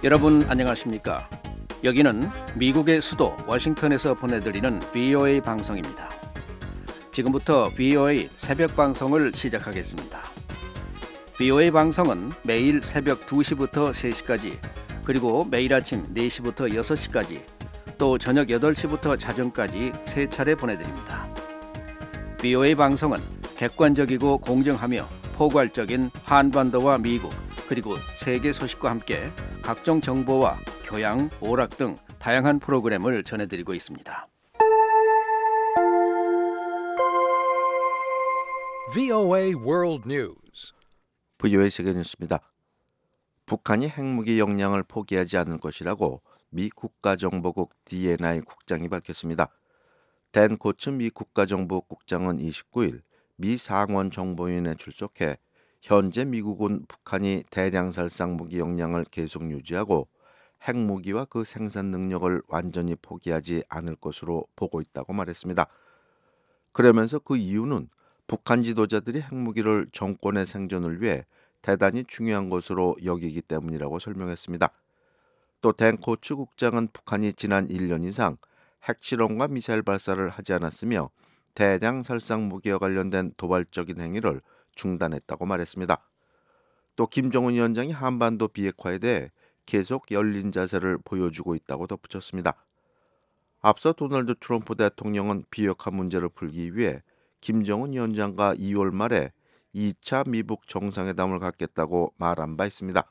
여러분 안녕하십니까? 여기는 미국의 수도 워싱턴에서 보내드리는 VOA 방송입니다. 지금부터 VOA 새벽 방송을 시작하겠습니다. VOA 방송은 매일 새벽 2시부터 3시까지, 그리고 매일 아침 4시부터 6시까지, 또 저녁 8시부터 자정까지 3차례 보내드립니다. VOA 방송은 객관적이고 공정하며 포괄적인 한반도와 미국, 그리고 세계 소식과 함께 각종 정보와 교양, 오락 등 다양한 프로그램을 전해드리고 있습니다. VOA World News. VOA 세계 뉴스입니다. 북한이 핵무기 역량을 포기하지 않을 것이라고 미 국가정보국 DNI 국장이 밝혔습니다. 댄 코츠 미 국가정보국장은 29일 미 상원 정보위원회에 출석해 현재 미국은 북한이 대량 살상 무기 역량을 계속 유지하고 핵무기와 그 생산 능력을 완전히 포기하지 않을 것으로 보고 있다고 말했습니다. 그러면서 그 이유는 북한 지도자들이 핵무기를 정권의 생존을 위해 대단히 중요한 것으로 여기기 때문이라고 설명했습니다. 또 댄 코츠 국장은 북한이 지난 1년 이상 핵실험과 미사일 발사를 하지 않았으며 대량 살상 무기와 관련된 도발적인 행위를 중단했다고 말했습니다. 또 김정은 위원장이 한반도 비핵화에 대해 계속 열린 자세를 보여주고 있다고 덧붙였습니다. 앞서 도널드 트럼프 대통령은 비핵화 문제를 풀기 위해 김정은 위원장과 2월 말에 2차 미북 정상회담을 갖겠다고 말한 바 있습니다.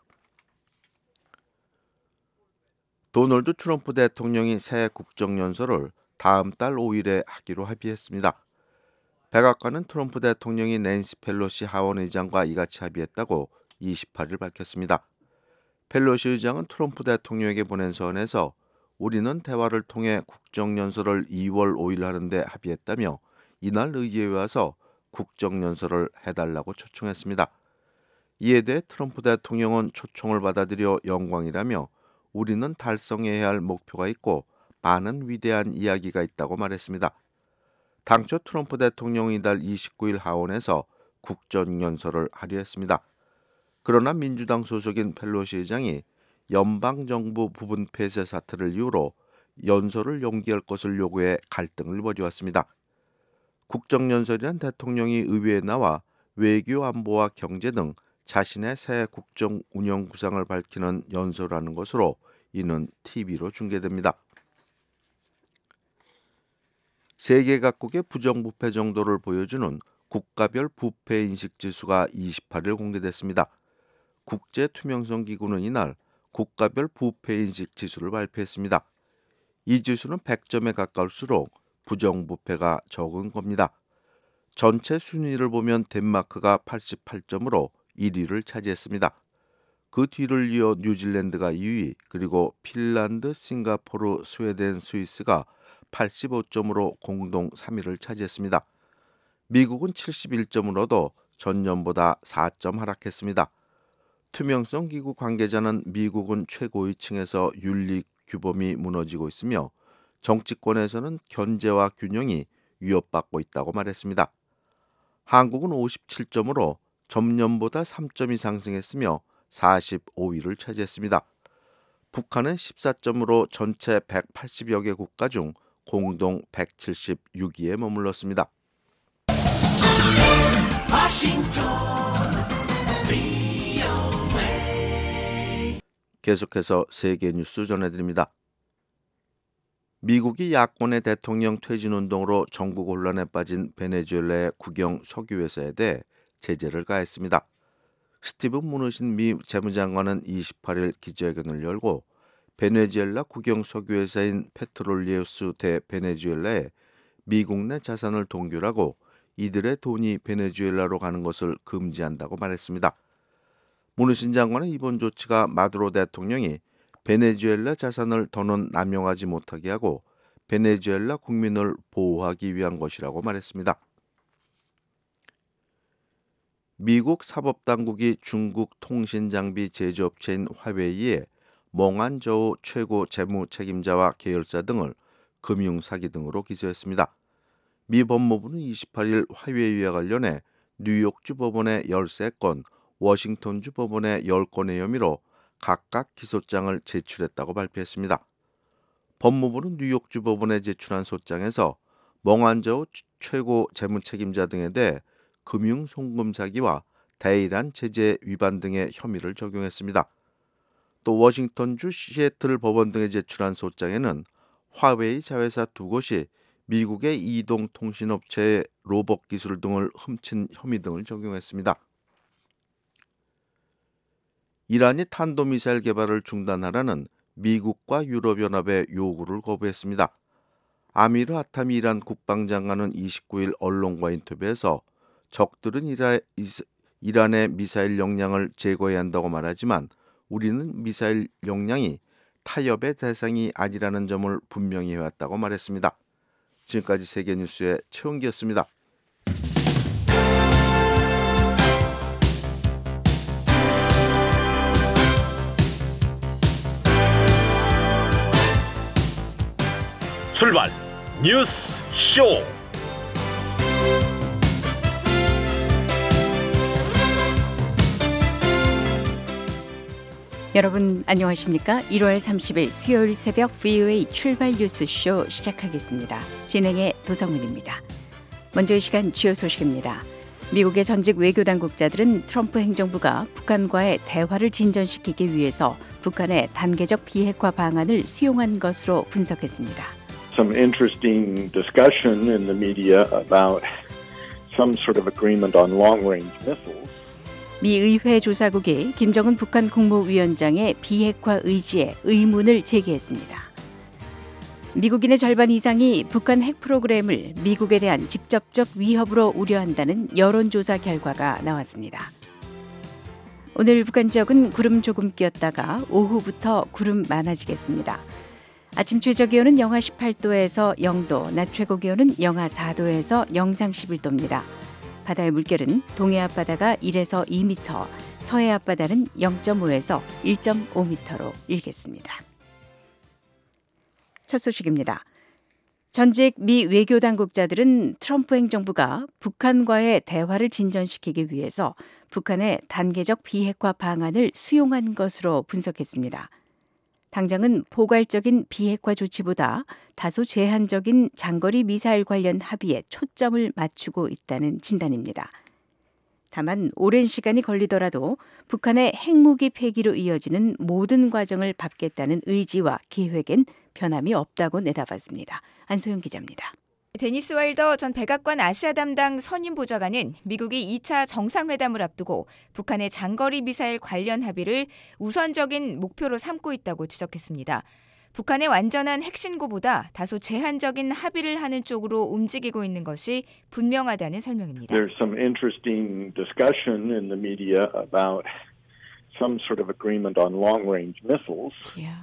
도널드 트럼프 대통령이 새 국정연설을 다음 달 5일에 하기로 합의했습니다. 백악관은 트럼프 대통령이 낸시 펠로시 하원 의장과 이같이 합의했다고 28일 밝혔습니다. 펠로시 의장은 트럼프 대통령에게 보낸 서한에서 우리는 대화를 통해 국정연설을 2월 5일 하는데 합의했다며 이날 의회에 와서 국정연설을 해달라고 초청했습니다. 이에 대해 트럼프 대통령은 초청을 받아들여 영광이라며 우리는 달성해야 할 목표가 있고 많은 위대한 이야기가 있다고 말했습니다. 당초 트럼프 대통령이 이달 29일 하원에서 국정연설을 하려 했습니다. 그러나 민주당 소속인 펠로시 의장이 연방정부 부분 폐쇄 사태를 이유로 연설을 연기할 것을 요구해 갈등을 벌여왔습니다. 국정연설이란 대통령이 의회에 나와 외교, 안보와 경제 등 자신의 새 국정 운영 구상을 밝히는 연설하는 것으로 이는 TV로 중계됩니다. 세계 각국의 부정부패 정도를 보여주는 국가별 부패 인식 지수가 28일 공개됐습니다. 국제투명성기구는 이날 국가별 부패 인식 지수를 발표했습니다. 이 지수는 100점에 가까울수록 부정부패가 적은 겁니다. 전체 순위를 보면 덴마크가 88점으로 1위를 차지했습니다. 그 뒤를 이어 뉴질랜드가 2위, 그리고 핀란드, 싱가포르, 스웨덴, 스위스가 85점으로 공동 3위를 차지했습니다. 미국은 71점을 얻어 전년보다 4점 하락했습니다. 투명성 기구 관계자는 미국은 최고위층에서 윤리 규범이 무너지고 있으며 정치권에서는 견제와 균형이 위협받고 있다고 말했습니다. 한국은 57점으로 전년보다 3점이 상승했으며 45위를 차지했습니다. 북한은 14점으로 전체 180여 개 국가 중 공동 176위에 머물렀습니다. 계속해서 세계 뉴스 전해드립니다. 미국이 야권의 대통령 퇴진운동으로 전국 혼란에 빠진 베네수엘라의 국영 석유회사에 대해 제재를 가했습니다. 스티븐 무누신 미 재무장관은 28일 기자회견을 열고 베네수엘라 국영 석유회사인 페트롤리우스 대 베네수엘라에 미국 내 자산을 동결하고 이들의 돈이 베네수엘라로 가는 것을 금지한다고 말했습니다. 무누신 장관은 이번 조치가 마두로 대통령이 베네수엘라 자산을 더는 남용하지 못하게 하고 베네수엘라 국민을 보호하기 위한 것이라고 말했습니다. 미국 사법당국이 중국 통신장비 제조업체인 화웨이에 멍안저우 최고 재무 책임자와 계열사 등을 금융사기 등으로 기소했습니다. 미 법무부는 28일 화웨이와 관련해 뉴욕주 법원에 13건, 워싱턴주 법원에 10건의 혐의로 각각 기소장을 제출했다고 발표했습니다. 법무부는 뉴욕주 법원에 제출한 소장에서 멍한저우 최고 재무책임자 등에 대해 금융 송금 사기와 대일한 제재 위반 등의 혐의를 적용했습니다. 또 워싱턴주 시애틀 법원 등에 제출한 소장에는 화웨이 자회사 2곳이 미국의 이동통신업체의 로봇 기술 등을 훔친 혐의 등을 적용했습니다. 이란이 탄도미사일 개발을 중단하라는 미국과 유럽연합의 요구를 거부했습니다. 아미르 하타미 이란 국방장관은 29일 언론과 인터뷰에서 적들은 이란의 미사일 역량을 제거해야 한다고 말하지만 우리는 미사일 역량이 타협의 대상이 아니라는 점을 분명히 해왔다고 말했습니다. 지금까지 세계뉴스의 최원기였습니다. 출발 뉴스 쇼. 여러분 안녕하십니까? 1월 30일 수요일 새벽 VOA 출발 뉴스쇼 시작하겠습니다. 진행의 도성문입니다. 먼저 이 시간 주요 소식입니다. 미국의 전직 외교당국자들은 트럼프 행정부가 북한과의 대화를 진전시키기 위해서 북한의 단계적 비핵화 방안을 수용한 것으로 분석했습니다. Some interesting discussion in the media about some sort of agreement on long-range missiles. 미 의회 조사국이 김정은 북한 국무위원장의 비핵화 의지에 의문을 제기했습니다. 미국인의 절반 이상이 북한 핵 프로그램을 미국에 대한 직접적 위협으로 우려한다는 여론조사 결과가 나왔습니다. 오늘 북한 지역은 구름 조금 끼었다가 오후부터 구름 많아지겠습니다. 아침 최저기온은 영하 18도에서 0도, 낮 최고기온은 영하 4도에서 영상 11도입니다. 바다의 물결은 동해 앞바다가 1에서 2m, 서해 앞바다는 0.5에서 1.5m로 일겠습니다. 첫 소식입니다. 전직 미 외교당국자들은 트럼프 행정부가 북한과의 대화를 진전시키기 위해서 북한의 단계적 비핵화 방안을 수용한 것으로 분석했습니다. 당장은 포괄적인 비핵화 조치보다 다소 제한적인 장거리 미사일 관련 합의에 초점을 맞추고 있다는 진단입니다. 다만 오랜 시간이 걸리더라도 북한의 핵무기 폐기로 이어지는 모든 과정을 밟겠다는 의지와 계획엔 변함이 없다고 내다봤습니다. 안소영 기자입니다. 데니스 와일더 전 백악관 아시아 담당 선임 보좌관은 미국이 2차 정상회담을 앞두고 북한의 장거리 미사일 관련 합의를 우선적인 목표로 삼고 있다고 지적했습니다. 북한의 완전한 핵 신고보다 다소 제한적인 합의를 하는 쪽으로 움직이고 있는 것이 분명하다는 설명입니다. There's some interesting discussion in the media about some sort of agreement on long-range missiles.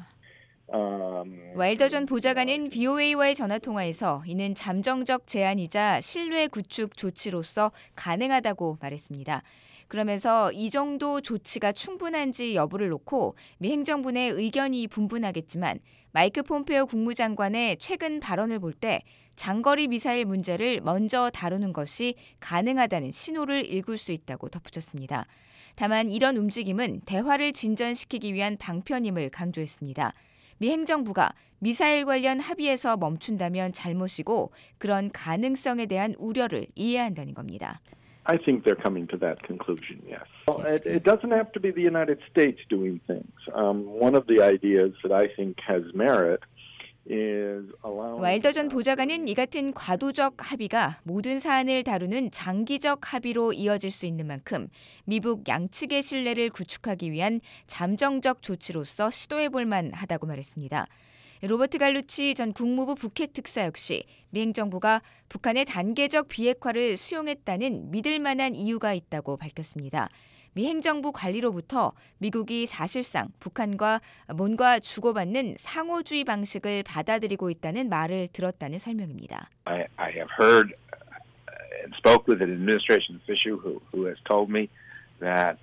와일더 전 보좌관은 VOA와의 전화통화에서 이는 잠정적 제안이자 신뢰 구축 조치로서 가능하다고 말했습니다. 그러면서 이 정도 조치가 충분한지 여부를 놓고 미 행정부 내 의견이 분분하겠지만 마이크 폼페오 국무장관의 최근 발언을 볼 때 장거리 미사일 문제를 먼저 다루는 것이 가능하다는 신호를 읽을 수 있다고 덧붙였습니다. 다만 이런 움직임은 대화를 진전시키기 위한 방편임을 강조했습니다. 미 행정부가 미사일 관련 합의에서 멈춘다면 잘못이고 그런 가능성에 대한 우려를 이해해야 한다는 겁니다. I think they're coming to that conclusion, yes. It doesn't have to be the United States doing things. One of the ideas that I think has merit is allowing... 와일더 전 보좌관은 이 같은 과도적 합의가 모든 사안을 다루는 장기적 합의로 이어질 수 있는 만큼 미북 양측의 신뢰를 구축하기 위한 잠정적 조치로서 시도해볼 만하다고 말했습니다. 로버트 갈루치 전 국무부 북핵 특사 역시 미 행정부가 북한의 단계적 비핵화를 수용했다는 믿을 만한 이유가 있다고 밝혔습니다. 미 행정부 관리로부터 미국이 사실상 북한과 뭔가 주고받는 상호주의 방식을 받아들이고 있다는 말을 들었다는 설명입니다. I have heard and spoke with an administration official who has told me that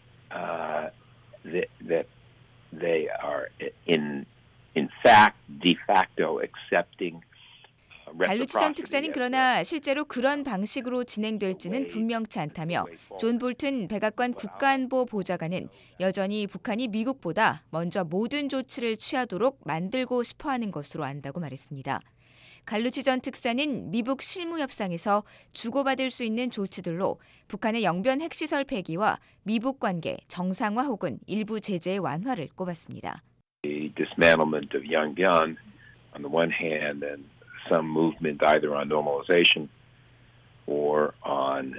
that they are in fact de facto accepting 갈루치 전 특사는 그러나 실제로 그런 방식으로 진행될지는 분명치 않다며 존 볼튼 백악관 국가안보 보좌관은 여전히 북한이 미국보다 먼저 모든 조치를 취하도록 만들고 싶어하는 것으로 안다고 말했습니다. 갈루치 전 특사는 미북 실무 협상에서 주고받을 수 있는 조치들로 북한의 영변 핵시설 폐기와 미북 관계 정상화 혹은 일부 제재의 완화를 꼽았습니다. The dismantlement of Yongbyon on the one hand and some movement either on normalization or on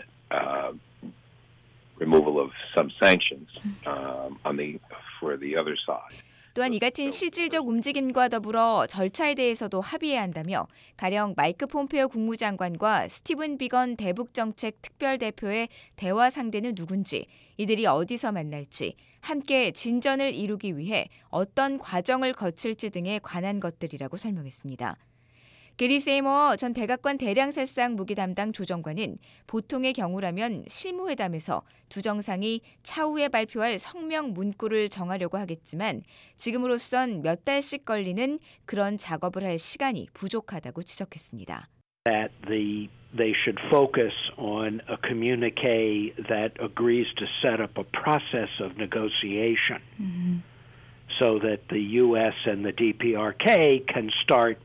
removal of some sanctions for the other side. 또한 이 같은 실질적 움직임과 더불어 절차에 대해서도 합의해야 한다며 가령 마이크 폼페오 국무장관과 스티븐 비건 대북정책 특별대표의 대화 상대는 누군지, 이들이 어디서 만날지, 함께 진전을 이루기 위해 어떤 과정을 거칠지 등에 관한 것들이라고 설명했습니다. 게리 세이머 전 백악관 대량살상 무기 담당 조정관은 보통의 경우라면 실무회담에서 두 정상이 차후에 발표할 성명 문구를 정하려고 하겠지만 지금으로선 몇 달씩 걸리는 그런 작업을 할 시간이 부족하다고 지적했습니다. That they should focus on a communique that agrees to set up a process of negotiation so that the U.S. and the DPRK can start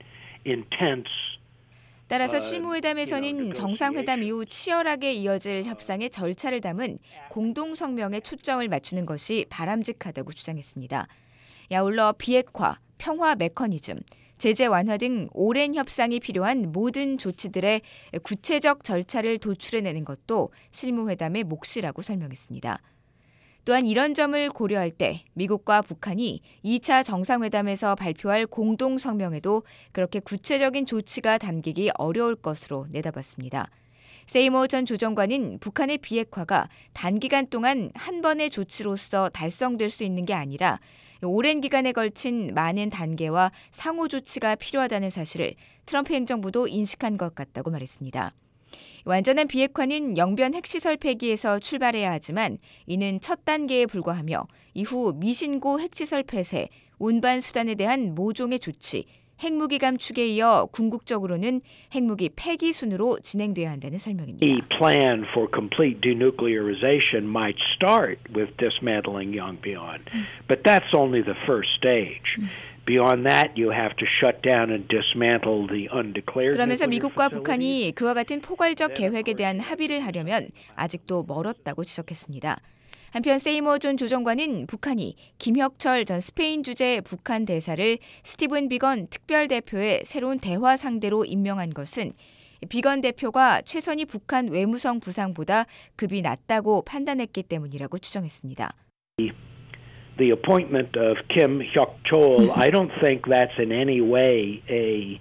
따라서 실무회담에서는 정상회담 이후 치열하게 이어질 협상의 절차를 담은 공동성명에 초점을 맞추는 것이 바람직하다고 주장했습니다. 아울러 비핵화, 평화 메커니즘, 제재 완화 등 오랜 협상이 필요한 모든 조치들의 구체적 절차를 도출해내는 것도 실무회담의 몫이라고 설명했습니다. 또한 이런 점을 고려할 때 미국과 북한이 2차 정상회담에서 발표할 공동성명에도 그렇게 구체적인 조치가 담기기 어려울 것으로 내다봤습니다. 세이머 전 조정관은 북한의 비핵화가 단기간 동안 한 번의 조치로서 달성될 수 있는 게 아니라 오랜 기간에 걸친 많은 단계와 상호 조치가 필요하다는 사실을 트럼프 행정부도 인식한 것 같다고 말했습니다. 완전한 비핵화는 영변 핵시설 폐기에서 출발해야 하지만 이는 첫 단계에 불과하며 이후 미신고 핵시설 폐쇄, 운반 수단에 대한 모종의 조치, 핵무기 감축에 이어 궁극적으로는 핵무기 폐기 순으로 진행돼야 한다는 설명입니다. The plan for complete denuclearization might start with dismantling Yongbyon, but that's only the first stage. Beyond that, you have to shut down and dismantle the undeclared. 그러면서 미국과 북한이 그와 같은 포괄적 계획에 대한 합의를 하려면 아직도 멀었다고 지적했습니다. 한편 세이머 존 조정관은 북한이 김혁철 전 스페인 주재 북한 대사를 스티븐 비건 특별대표의 새로운 대화 상대로 임명한 것은 비건 대표가 최선희 북한 외무성 부상보다 급이 낮다고 판단했기 때문이라고 추정했습니다. The appointment of Kim Hyok-chol, I don't think that's in any way a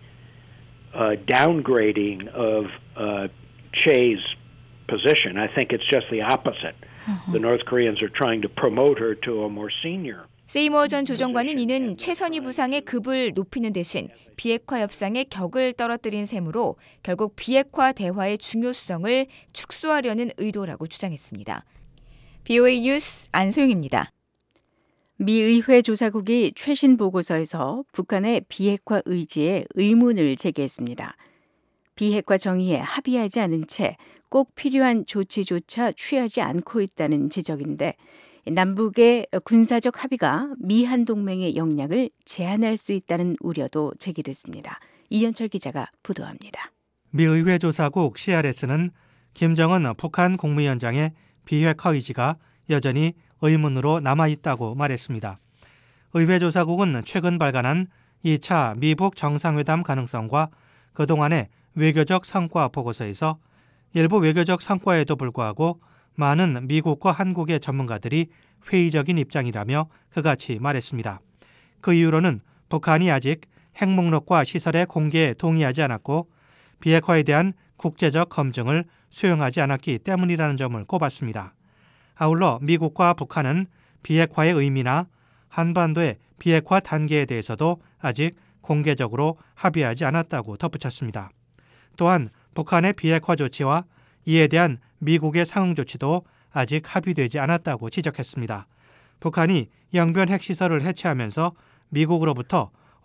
downgrading of Che's position. I think it's just the opposite. The North Koreans are trying to promote her to a more senior. 세이머 전 조정관은 이는 최선희 부상의 급을 높이는 대신 비핵화 협상의 격을 떨어뜨린 셈으로 결국 비핵화 대화의 중요성을 축소하려는 의도라고 주장했습니다. BOA 뉴스 안소영입니다. 미 의회 조사국이 최신 보고서에서 북한의 비핵화 의지에 의문을 제기했습니다. 비핵화 정의에 합의하지 않은 채 꼭 필요한 조치조차 취하지 않고 있다는 지적인데 남북의 군사적 합의가 미한 동맹의 역량을 제한할 수 있다는 우려도 제기됐습니다. 이현철 기자가 보도합니다. 미 의회 조사국 CRS는 김정은 북한 국무위원장의 비핵화 의지가 여전히 의문으로 남아있다고 말했습니다. 의회 조사국은 최근 발간한 2차 미북 정상회담 가능성과 그동안의 외교적 성과 보고서에서 일부 외교적 성과에도 불구하고 많은 미국과 한국의 전문가들이 회의적인 입장이라며 그같이 말했습니다. 그 이유로는 북한이 아직 핵 목록과 시설의 공개에 동의하지 않았고 비핵화에 대한 국제적 검증을 수용하지 않았기 때문이라는 점을 꼽았습니다. 아울러 미국과 북한은 비핵화의 의미나 한반도의 비핵화 단계에 대해서도 아직 공개적으로 합의하지 않았다고 덧붙였습니다. 또한 북한의 비핵화 조치와 이에 대한 미국의 상응 조치도 아직 합의되지 않았다고 지적했습니다. 북한이 영변 핵시설을 해체하면서 미국으로부터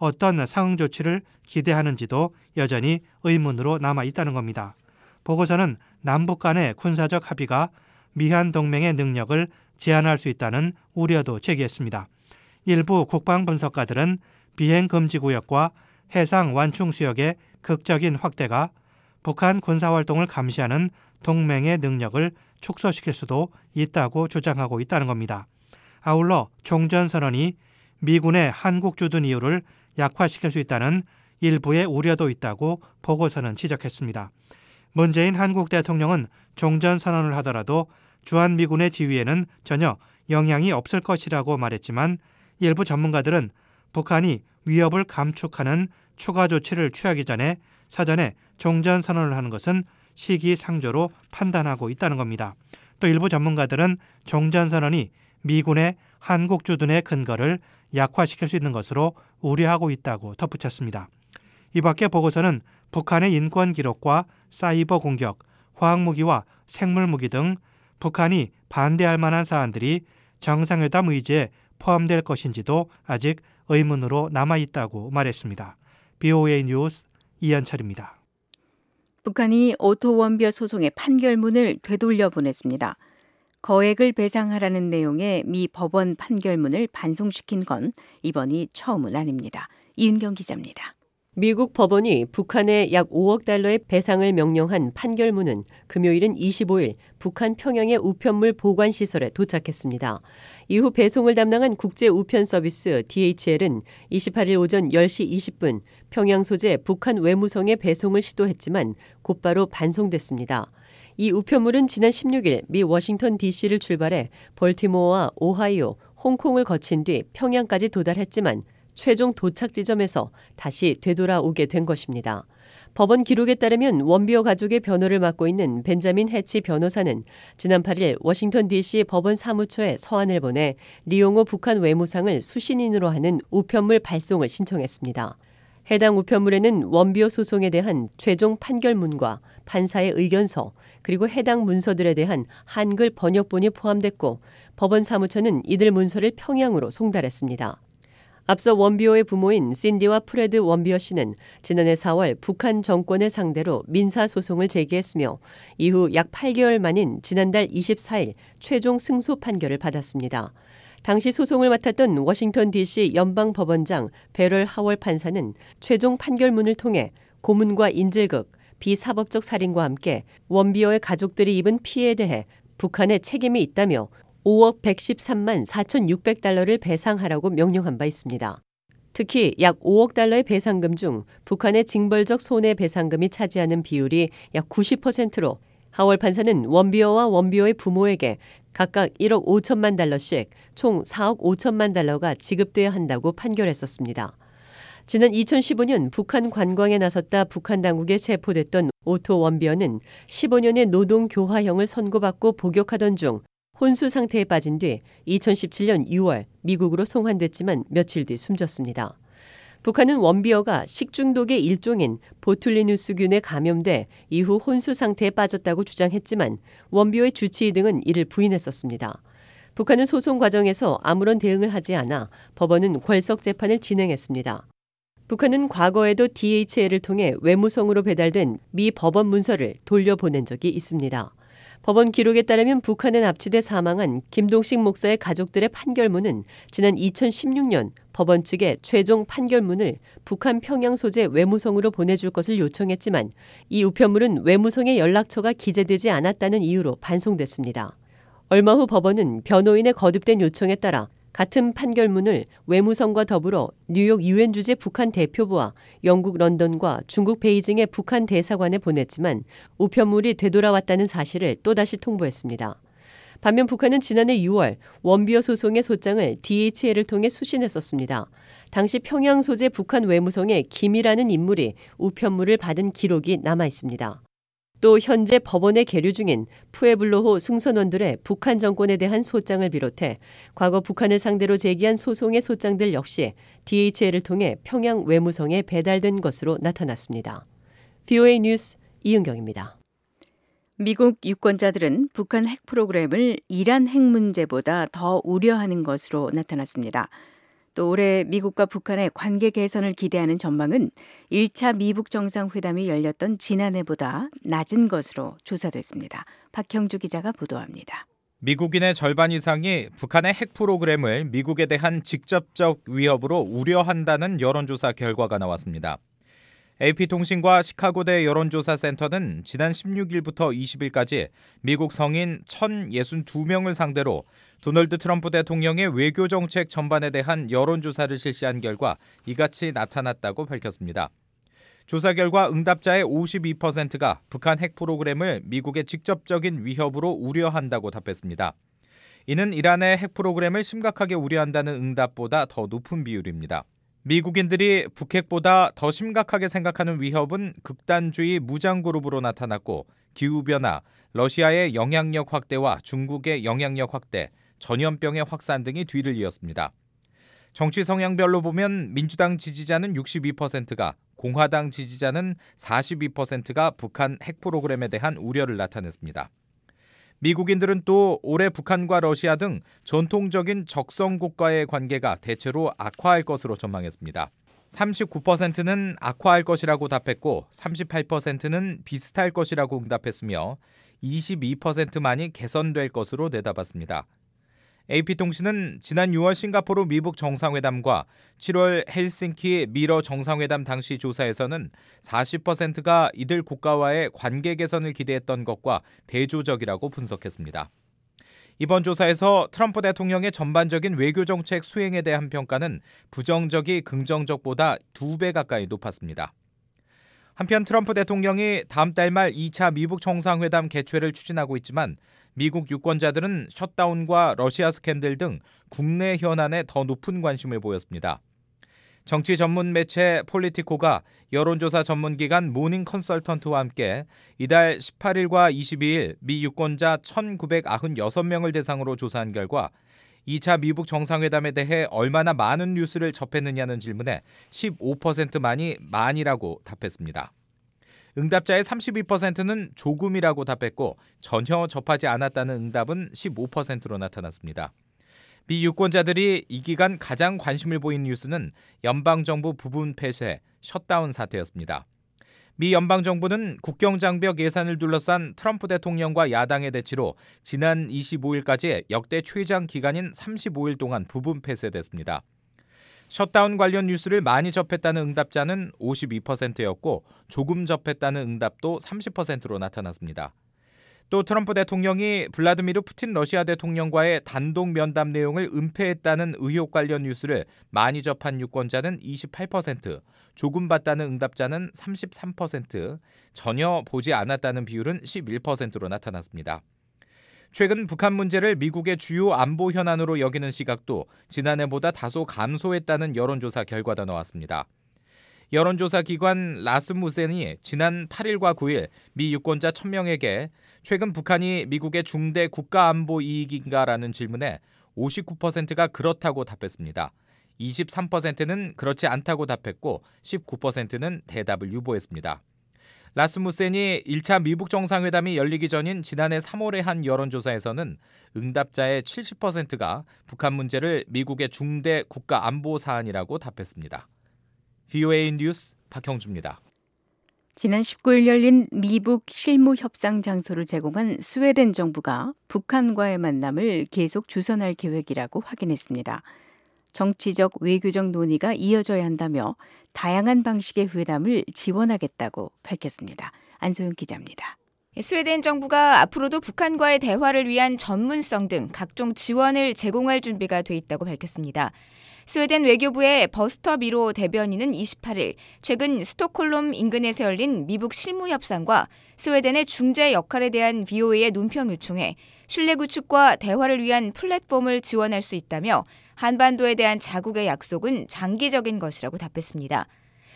어떤 상응 조치를 기대하는지도 여전히 의문으로 남아 있다는 겁니다. 보고서는 남북 간의 군사적 합의가 미한 동맹의 능력을 제한할 수 있다는 우려도 제기했습니다. 일부 국방 분석가들은 비행 금지 구역과 해상 완충 수역의 극적인 확대가 북한 군사활동을 감시하는 동맹의 능력을 축소시킬 수도 있다고 주장하고 있다는 겁니다. 아울러 종전선언이 미군의 한국 주둔 이유를 약화시킬 수 있다는 일부의 우려도 있다고 보고서는 지적했습니다. 문재인 한국 대통령은 종전선언을 하더라도 주한미군의 지위에는 전혀 영향이 없을 것이라고 말했지만 일부 전문가들은 북한이 위협을 감축하는 추가 조치를 취하기 전에 사전에 종전선언을 하는 것은 시기상조로 판단하고 있다는 겁니다. 또 일부 전문가들은 종전선언이 미군의 한국 주둔의 근거를 약화시킬 수 있는 것으로 우려하고 있다고 덧붙였습니다. 이 밖에 보고서는 북한의 인권 기록과 사이버 공격, 화학무기와 생물무기 등 북한이 반대할 만한 사안들이 정상회담 의제에 포함될 것인지도 아직 의문으로 남아있다고 말했습니다. BOA 뉴스 이현철입니다. 북한이 오토 원비어 소송의 판결문을 되돌려 보냈습니다. 거액을 배상하라는 내용의 미 법원 판결문을 반송시킨 건 이번이 처음은 아닙니다. 이은경 기자입니다. 미국 법원이 북한에 약 5억 달러의 배상을 명령한 판결문은 금요일인 25일 북한 평양의 우편물 보관시설에 도착했습니다. 이후 배송을 담당한 국제 우편 서비스 DHL은 28일 오전 10시 20분 평양 소재 북한 외무성에 배송을 시도했지만 곧바로 반송됐습니다. 이 우편물은 지난 16일 미 워싱턴 DC를 출발해 벌티모어와 오하이오, 홍콩을 거친 뒤 평양까지 도달했지만 최종 도착 지점에서 다시 되돌아오게 된 것입니다. 법원 기록에 따르면 원비어 가족의 변호를 맡고 있는 벤자민 해치 변호사는 지난 8일 워싱턴 DC 법원 사무처에 서한을 보내 리용호 북한 외무상을 수신인으로 하는 우편물 발송을 신청했습니다. 해당 우편물에는 원비어 소송에 대한 최종 판결문과 판사의 의견서 그리고 해당 문서들에 대한 한글 번역본이 포함됐고 법원 사무처는 이들 문서를 평양으로 송달했습니다. 앞서 원비어의 부모인 신디와 프레드 원비어 씨는 지난해 4월 북한 정권을 상대로 민사소송을 제기했으며 이후 약 8개월 만인 지난달 24일 최종 승소 판결을 받았습니다. 당시 소송을 맡았던 워싱턴 DC 연방법원장 베럴 하월 판사는 최종 판결문을 통해 고문과 인질극, 비사법적 살인과 함께 원비어의 가족들이 입은 피해에 대해 북한의 책임이 있다며 5억 113만 4,600달러를 배상하라고 명령한 바 있습니다. 특히 약 5억 달러의 배상금 중 북한의 징벌적 손해배상금이 차지하는 비율이 약 90%로 하월 판사는 원비어와 원비어의 부모에게 각각 1억 5천만 달러씩 총 4억 5천만 달러가 지급돼야 한다고 판결했었습니다. 지난 2015년 북한 관광에 나섰다 북한 당국에 체포됐던 오토 원비어는 15년의 노동교화형을 선고받고 복역하던 중 혼수 상태에 빠진 뒤 2017년 6월 미국으로 송환됐지만 며칠 뒤 숨졌습니다. 북한은 원비어가 식중독의 일종인 보툴리누스균에 감염돼 이후 혼수 상태에 빠졌다고 주장했지만 원비어의 주치의 등은 이를 부인했었습니다. 북한은 소송 과정에서 아무런 대응을 하지 않아 법원은 궐석 재판을 진행했습니다. 북한은 과거에도 DHL을 통해 외무성으로 배달된 미 법원 문서를 돌려보낸 적이 있습니다. 법원 기록에 따르면 북한에 납치돼 사망한 김동식 목사의 가족들의 판결문은 지난 2016년 법원 측에 최종 판결문을 북한 평양 소재 외무성으로 보내줄 것을 요청했지만 이 우편물은 외무성의 연락처가 기재되지 않았다는 이유로 반송됐습니다. 얼마 후 법원은 변호인의 거듭된 요청에 따라 같은 판결문을 외무성과 더불어 뉴욕 유엔 주재 북한 대표부와 영국 런던과 중국 베이징의 북한 대사관에 보냈지만 우편물이 되돌아왔다는 사실을 또다시 통보했습니다. 반면 북한은 지난해 6월 원비어 소송의 소장을 DHL을 통해 수신했었습니다. 당시 평양 소재 북한 외무성에 김이라는 인물이 우편물을 받은 기록이 남아 있습니다. 또 현재 법원에 계류 중인 푸에블로호 승선원들의 북한 정권에 대한 소장을 비롯해 과거 북한을 상대로 제기한 소송의 소장들 역시 DHL을 통해 평양 외무성에 배달된 것으로 나타났습니다. BOA 뉴스 이은경입니다. 미국 유권자들은 북한 핵 프로그램을 이란 핵 문제보다 더 우려하는 것으로 나타났습니다. 또 올해 미국과 북한의 관계 개선을 기대하는 전망은 1차 미북 정상회담이 열렸던 지난해보다 낮은 것으로 조사됐습니다. 박형주 기자가 보도합니다. 미국인의 절반 이상이 북한의 핵 프로그램을 미국에 대한 직접적 위협으로 우려한다는 여론조사 결과가 나왔습니다. AP통신과 시카고대 여론조사센터는 지난 16일부터 20일까지 미국 성인 1,062명을 상대로 도널드 트럼프 대통령의 외교정책 전반에 대한 여론조사를 실시한 결과 이같이 나타났다고 밝혔습니다. 조사 결과 응답자의 52%가 북한 핵 프로그램을 미국의 직접적인 위협으로 우려한다고 답했습니다. 이는 이란의 핵 프로그램을 심각하게 우려한다는 응답보다 더 높은 비율입니다. 미국인들이 북핵보다 더 심각하게 생각하는 위협은 극단주의 무장그룹으로 나타났고 기후변화, 러시아의 영향력 확대와 중국의 영향력 확대, 전염병의 확산 등이 뒤를 이었습니다. 정치 성향별로 보면 민주당 지지자는 62%가, 공화당 지지자는 42%가 북한 핵 프로그램에 대한 우려를 나타냈습니다. 미국인들은 또 올해 북한과 러시아 등 전통적인 적성 국가의 관계가 대체로 악화할 것으로 전망했습니다. 39%는 악화할 것이라고 답했고 38%는 비슷할 것이라고 응답했으며 22%만이 개선될 것으로 내다봤습니다. AP통신은 지난 6월 싱가포르 미북 정상회담과 7월 헬싱키 미러 정상회담 당시 조사에서는 40%가 이들 국가와의 관계 개선을 기대했던 것과 대조적이라고 분석했습니다. 이번 조사에서 트럼프 대통령의 전반적인 외교정책 수행에 대한 평가는 부정적이 긍정적보다 2배 가까이 높았습니다. 한편 트럼프 대통령이 다음 달 말 2차 미북 정상회담 개최를 추진하고 있지만 미국 유권자들은 셧다운과 러시아 스캔들 등 국내 현안에 더 높은 관심을 보였습니다. 정치 전문 매체 폴리티코가 여론조사 전문기관 모닝 컨설턴트와 함께 이달 18일과 22일 미 유권자 1,996명을 대상으로 조사한 결과 2차 미북 정상회담에 대해 얼마나 많은 뉴스를 접했느냐는 질문에 15%만이 많이라고 답했습니다. 응답자의 32%는 조금이라고 답했고 전혀 접하지 않았다는 응답은 15%로 나타났습니다. 미 유권자들이 이 기간 가장 관심을 보인 뉴스는 연방정부 부분 폐쇄, 셧다운 사태였습니다. 미 연방정부는 국경장벽 예산을 둘러싼 트럼프 대통령과 야당의 대치로 지난 25일까지 역대 최장 기간인 35일 동안 부분 폐쇄됐습니다. 셧다운 관련 뉴스를 많이 접했다는 응답자는 52%였고 조금 접했다는 응답도 30%로 나타났습니다. 또 트럼프 대통령이 블라디미르 푸틴 러시아 대통령과의 단독 면담 내용을 은폐했다는 의혹 관련 뉴스를 많이 접한 유권자는 28%, 조금 봤다는 응답자는 33%, 전혀 보지 않았다는 비율은 11%로 나타났습니다. 최근 북한 문제를 미국의 주요 안보 현안으로 여기는 시각도 지난해보다 다소 감소했다는 여론조사 결과도 나왔습니다. 여론조사 기관 라스무센이 지난 8일과 9일 미 유권자 1,000명에게 최근 북한이 미국의 중대 국가안보 이익인가라는 질문에 59%가 그렇다고 답했습니다. 23%는 그렇지 않다고 답했고 19%는 대답을 유보했습니다. 라스무센이 1차 미북 정상회담이 열리기 전인 지난해 3월에 한 여론조사에서는 응답자의 70%가 북한 문제를 미국의 중대 국가 안보 사안이라고 답했습니다. VOA 뉴스 박형주입니다. 지난 19일 열린 미북 실무 협상 장소를 제공한 스웨덴 정부가 북한과의 만남을 계속 주선할 계획이라고 확인했습니다. 정치적, 외교적 논의가 이어져야 한다며 다양한 방식의 회담을 지원하겠다고 밝혔습니다. 안소영 기자입니다. 스웨덴 정부가 앞으로도 북한과의 대화를 위한 전문성 등 각종 지원을 제공할 준비가 돼 있다고 밝혔습니다. 스웨덴 외교부의 버스터 미로 대변인은 28일 최근 스톡홀름 인근에서 열린 미북 실무협상과 스웨덴의 중재 역할에 대한 VOA의 논평 요청에 신뢰 구축과 대화를 위한 플랫폼을 지원할 수 있다며 한반도에 대한 자국의 약속은 장기적인 것이라고 답했습니다.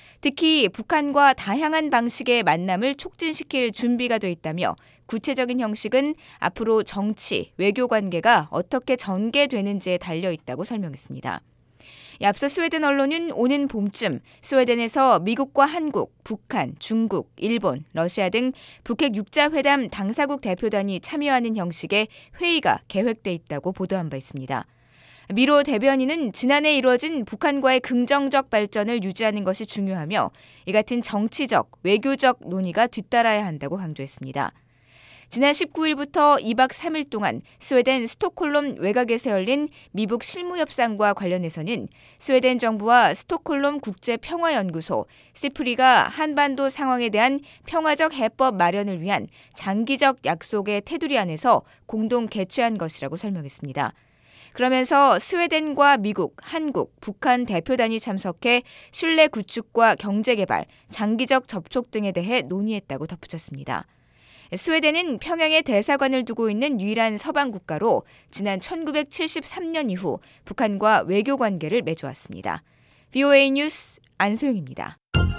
특히 북한과 다양한 방식의 만남을 촉진시킬 준비가 돼 있다며 구체적인 형식은 앞으로 정치, 외교 관계가 어떻게 전개되는지에 달려 있다고 설명했습니다. 앞서 스웨덴 언론은 오는 봄쯤 스웨덴에서 미국과 한국, 북한, 중국, 일본, 러시아 등 북핵 6자 회담 당사국 대표단이 참여하는 형식의 회의가 계획돼 있다고 보도한 바 있습니다. 미로 대변인은 지난해 이루어진 북한과의 긍정적 발전을 유지하는 것이 중요하며 이 같은 정치적, 외교적 논의가 뒤따라야 한다고 강조했습니다. 지난 19일부터 2박 3일 동안 스웨덴 스톡홀름 외곽에서 열린 미북 실무협상과 관련해서는 스웨덴 정부와 스톡홀름 국제평화연구소, 시프리가 한반도 상황에 대한 평화적 해법 마련을 위한 장기적 약속의 테두리 안에서 공동 개최한 것이라고 설명했습니다. 그러면서 스웨덴과 미국, 한국, 북한 대표단이 참석해 신뢰 구축과 경제개발, 장기적 접촉 등에 대해 논의했다고 덧붙였습니다. 스웨덴은 평양에 대사관을 두고 있는 유일한 서방 국가로 지난 1973년 이후 북한과 외교 관계를 맺어왔습니다. VOA 뉴스 안소영입니다.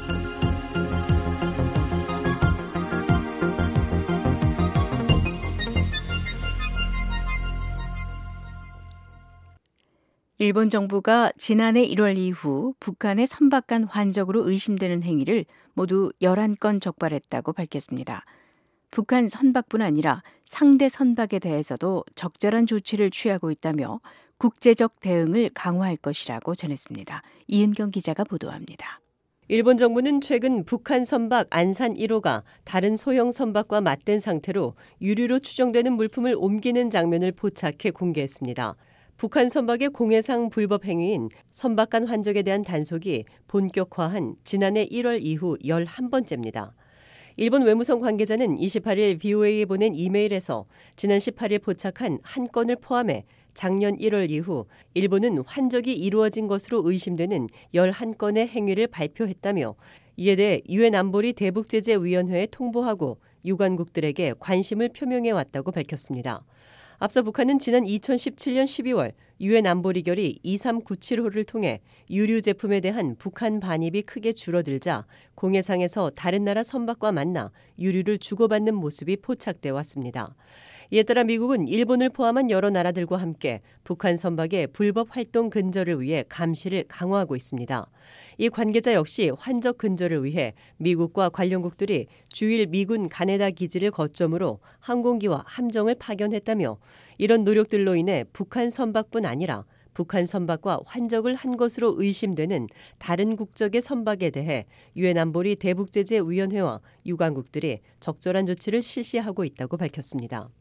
일본 정부가 지난해 1월 이후 북한의 선박간 환적으로 의심되는 행위를 모두 11건 적발했다고 밝혔습니다. 북한 선박뿐 아니라 상대 선박에 대해서도 적절한 조치를 취하고 있다며 국제적 대응을 강화할 것이라고 전했습니다. 이은경 기자가 보도합니다. 일본 정부는 최근 북한 선박 안산 1호가 다른 소형 선박과 맞댄 상태로 유류로 추정되는 물품을 옮기는 장면을 포착해 공개했습니다. 북한 선박의 공해상 불법 행위인 선박간 환적에 대한 단속이 본격화한 지난해 1월 이후 11번째입니다. 일본 외무성 관계자는 28일 VOA에 보낸 이메일에서 지난 18일 포착한 한 건을 포함해 작년 1월 이후 일본은 환적이 이루어진 것으로 의심되는 11건의 행위를 발표했다며 이에 대해 유엔 안보리 대북제재위원회에 통보하고 유관국들에게 관심을 표명해 왔다고 밝혔습니다. 앞서 북한은 지난 2017년 12월 유엔 안보리 결의 2397호를 통해 유류 제품에 대한 북한 반입이 크게 줄어들자 공해상에서 다른 나라 선박과 만나 유류를 주고받는 모습이 포착돼 왔습니다. 이에 따라 미국은 일본을 포함한 여러 나라들과 함께 북한 선박의 불법 활동 근절을 위해 감시를 강화하고 있습니다. 이 관계자 역시 환적 근절을 위해 미국과 관련국들이 주일 미군 가네다 기지를 거점으로 항공기와 함정을 파견했다며 이런 노력들로 인해 북한 선박뿐 아니라 북한 선박과 환적을 한 것으로 의심되는 다른 국적의 선박에 대해 유엔 안보리 대북제재위원회와 유관국들이 적절한 조치를 실시하고 있다고 밝혔습니다.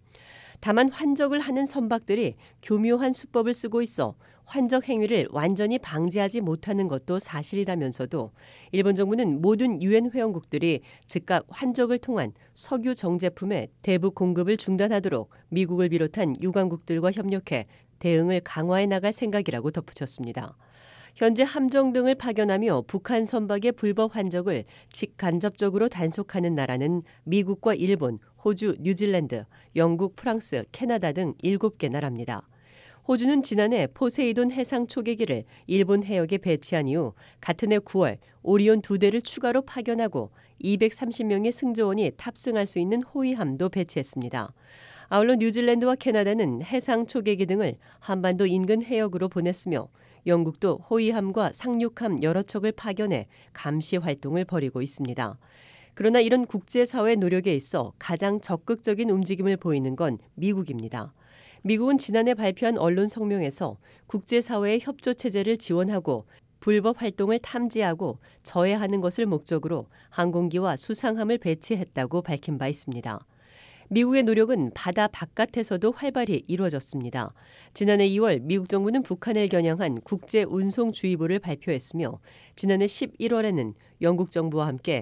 다만 환적을 하는 선박들이 교묘한 수법을 쓰고 있어 환적 행위를 완전히 방지하지 못하는 것도 사실이라면서도 일본 정부는 모든 유엔 회원국들이 즉각 환적을 통한 석유 정제품의 대북 공급을 중단하도록 미국을 비롯한 유관국들과 협력해 대응을 강화해 나갈 생각이라고 덧붙였습니다. 현재 함정 등을 파견하며 북한 선박의 불법 환적을 직간접적으로 단속하는 나라는 미국과 일본, 호주, 뉴질랜드, 영국, 프랑스, 캐나다 등 7개 나라입니다. 호주는 지난해 포세이돈 해상 초계기를 일본 해역에 배치한 이후 같은 해 9월 오리온 2대를 추가로 파견하고 230명의 승조원이 탑승할 수 있는 호위함도 배치했습니다. 아울러 뉴질랜드와 캐나다는 해상 초계기 등을 한반도 인근 해역으로 보냈으며 영국도 호위함과 상륙함 여러 척을 파견해 감시 활동을 벌이고 있습니다. 그러나 이런 국제사회 노력에 있어 가장 적극적인 움직임을 보이는 건 미국입니다. 미국은 지난해 발표한 언론 성명에서 국제사회의 협조 체제를 지원하고 불법 활동을 탐지하고 저해하는 것을 목적으로 항공기와 수상함을 배치했다고 밝힌 바 있습니다. 미국의 노력은 바다 바깥에서도 활발히 이루어졌습니다. 지난해 2월 미국 정부는 북한을 겨냥한 국제운송주의보를 발표했으며 지난해 11월에는 영국 정부와 함께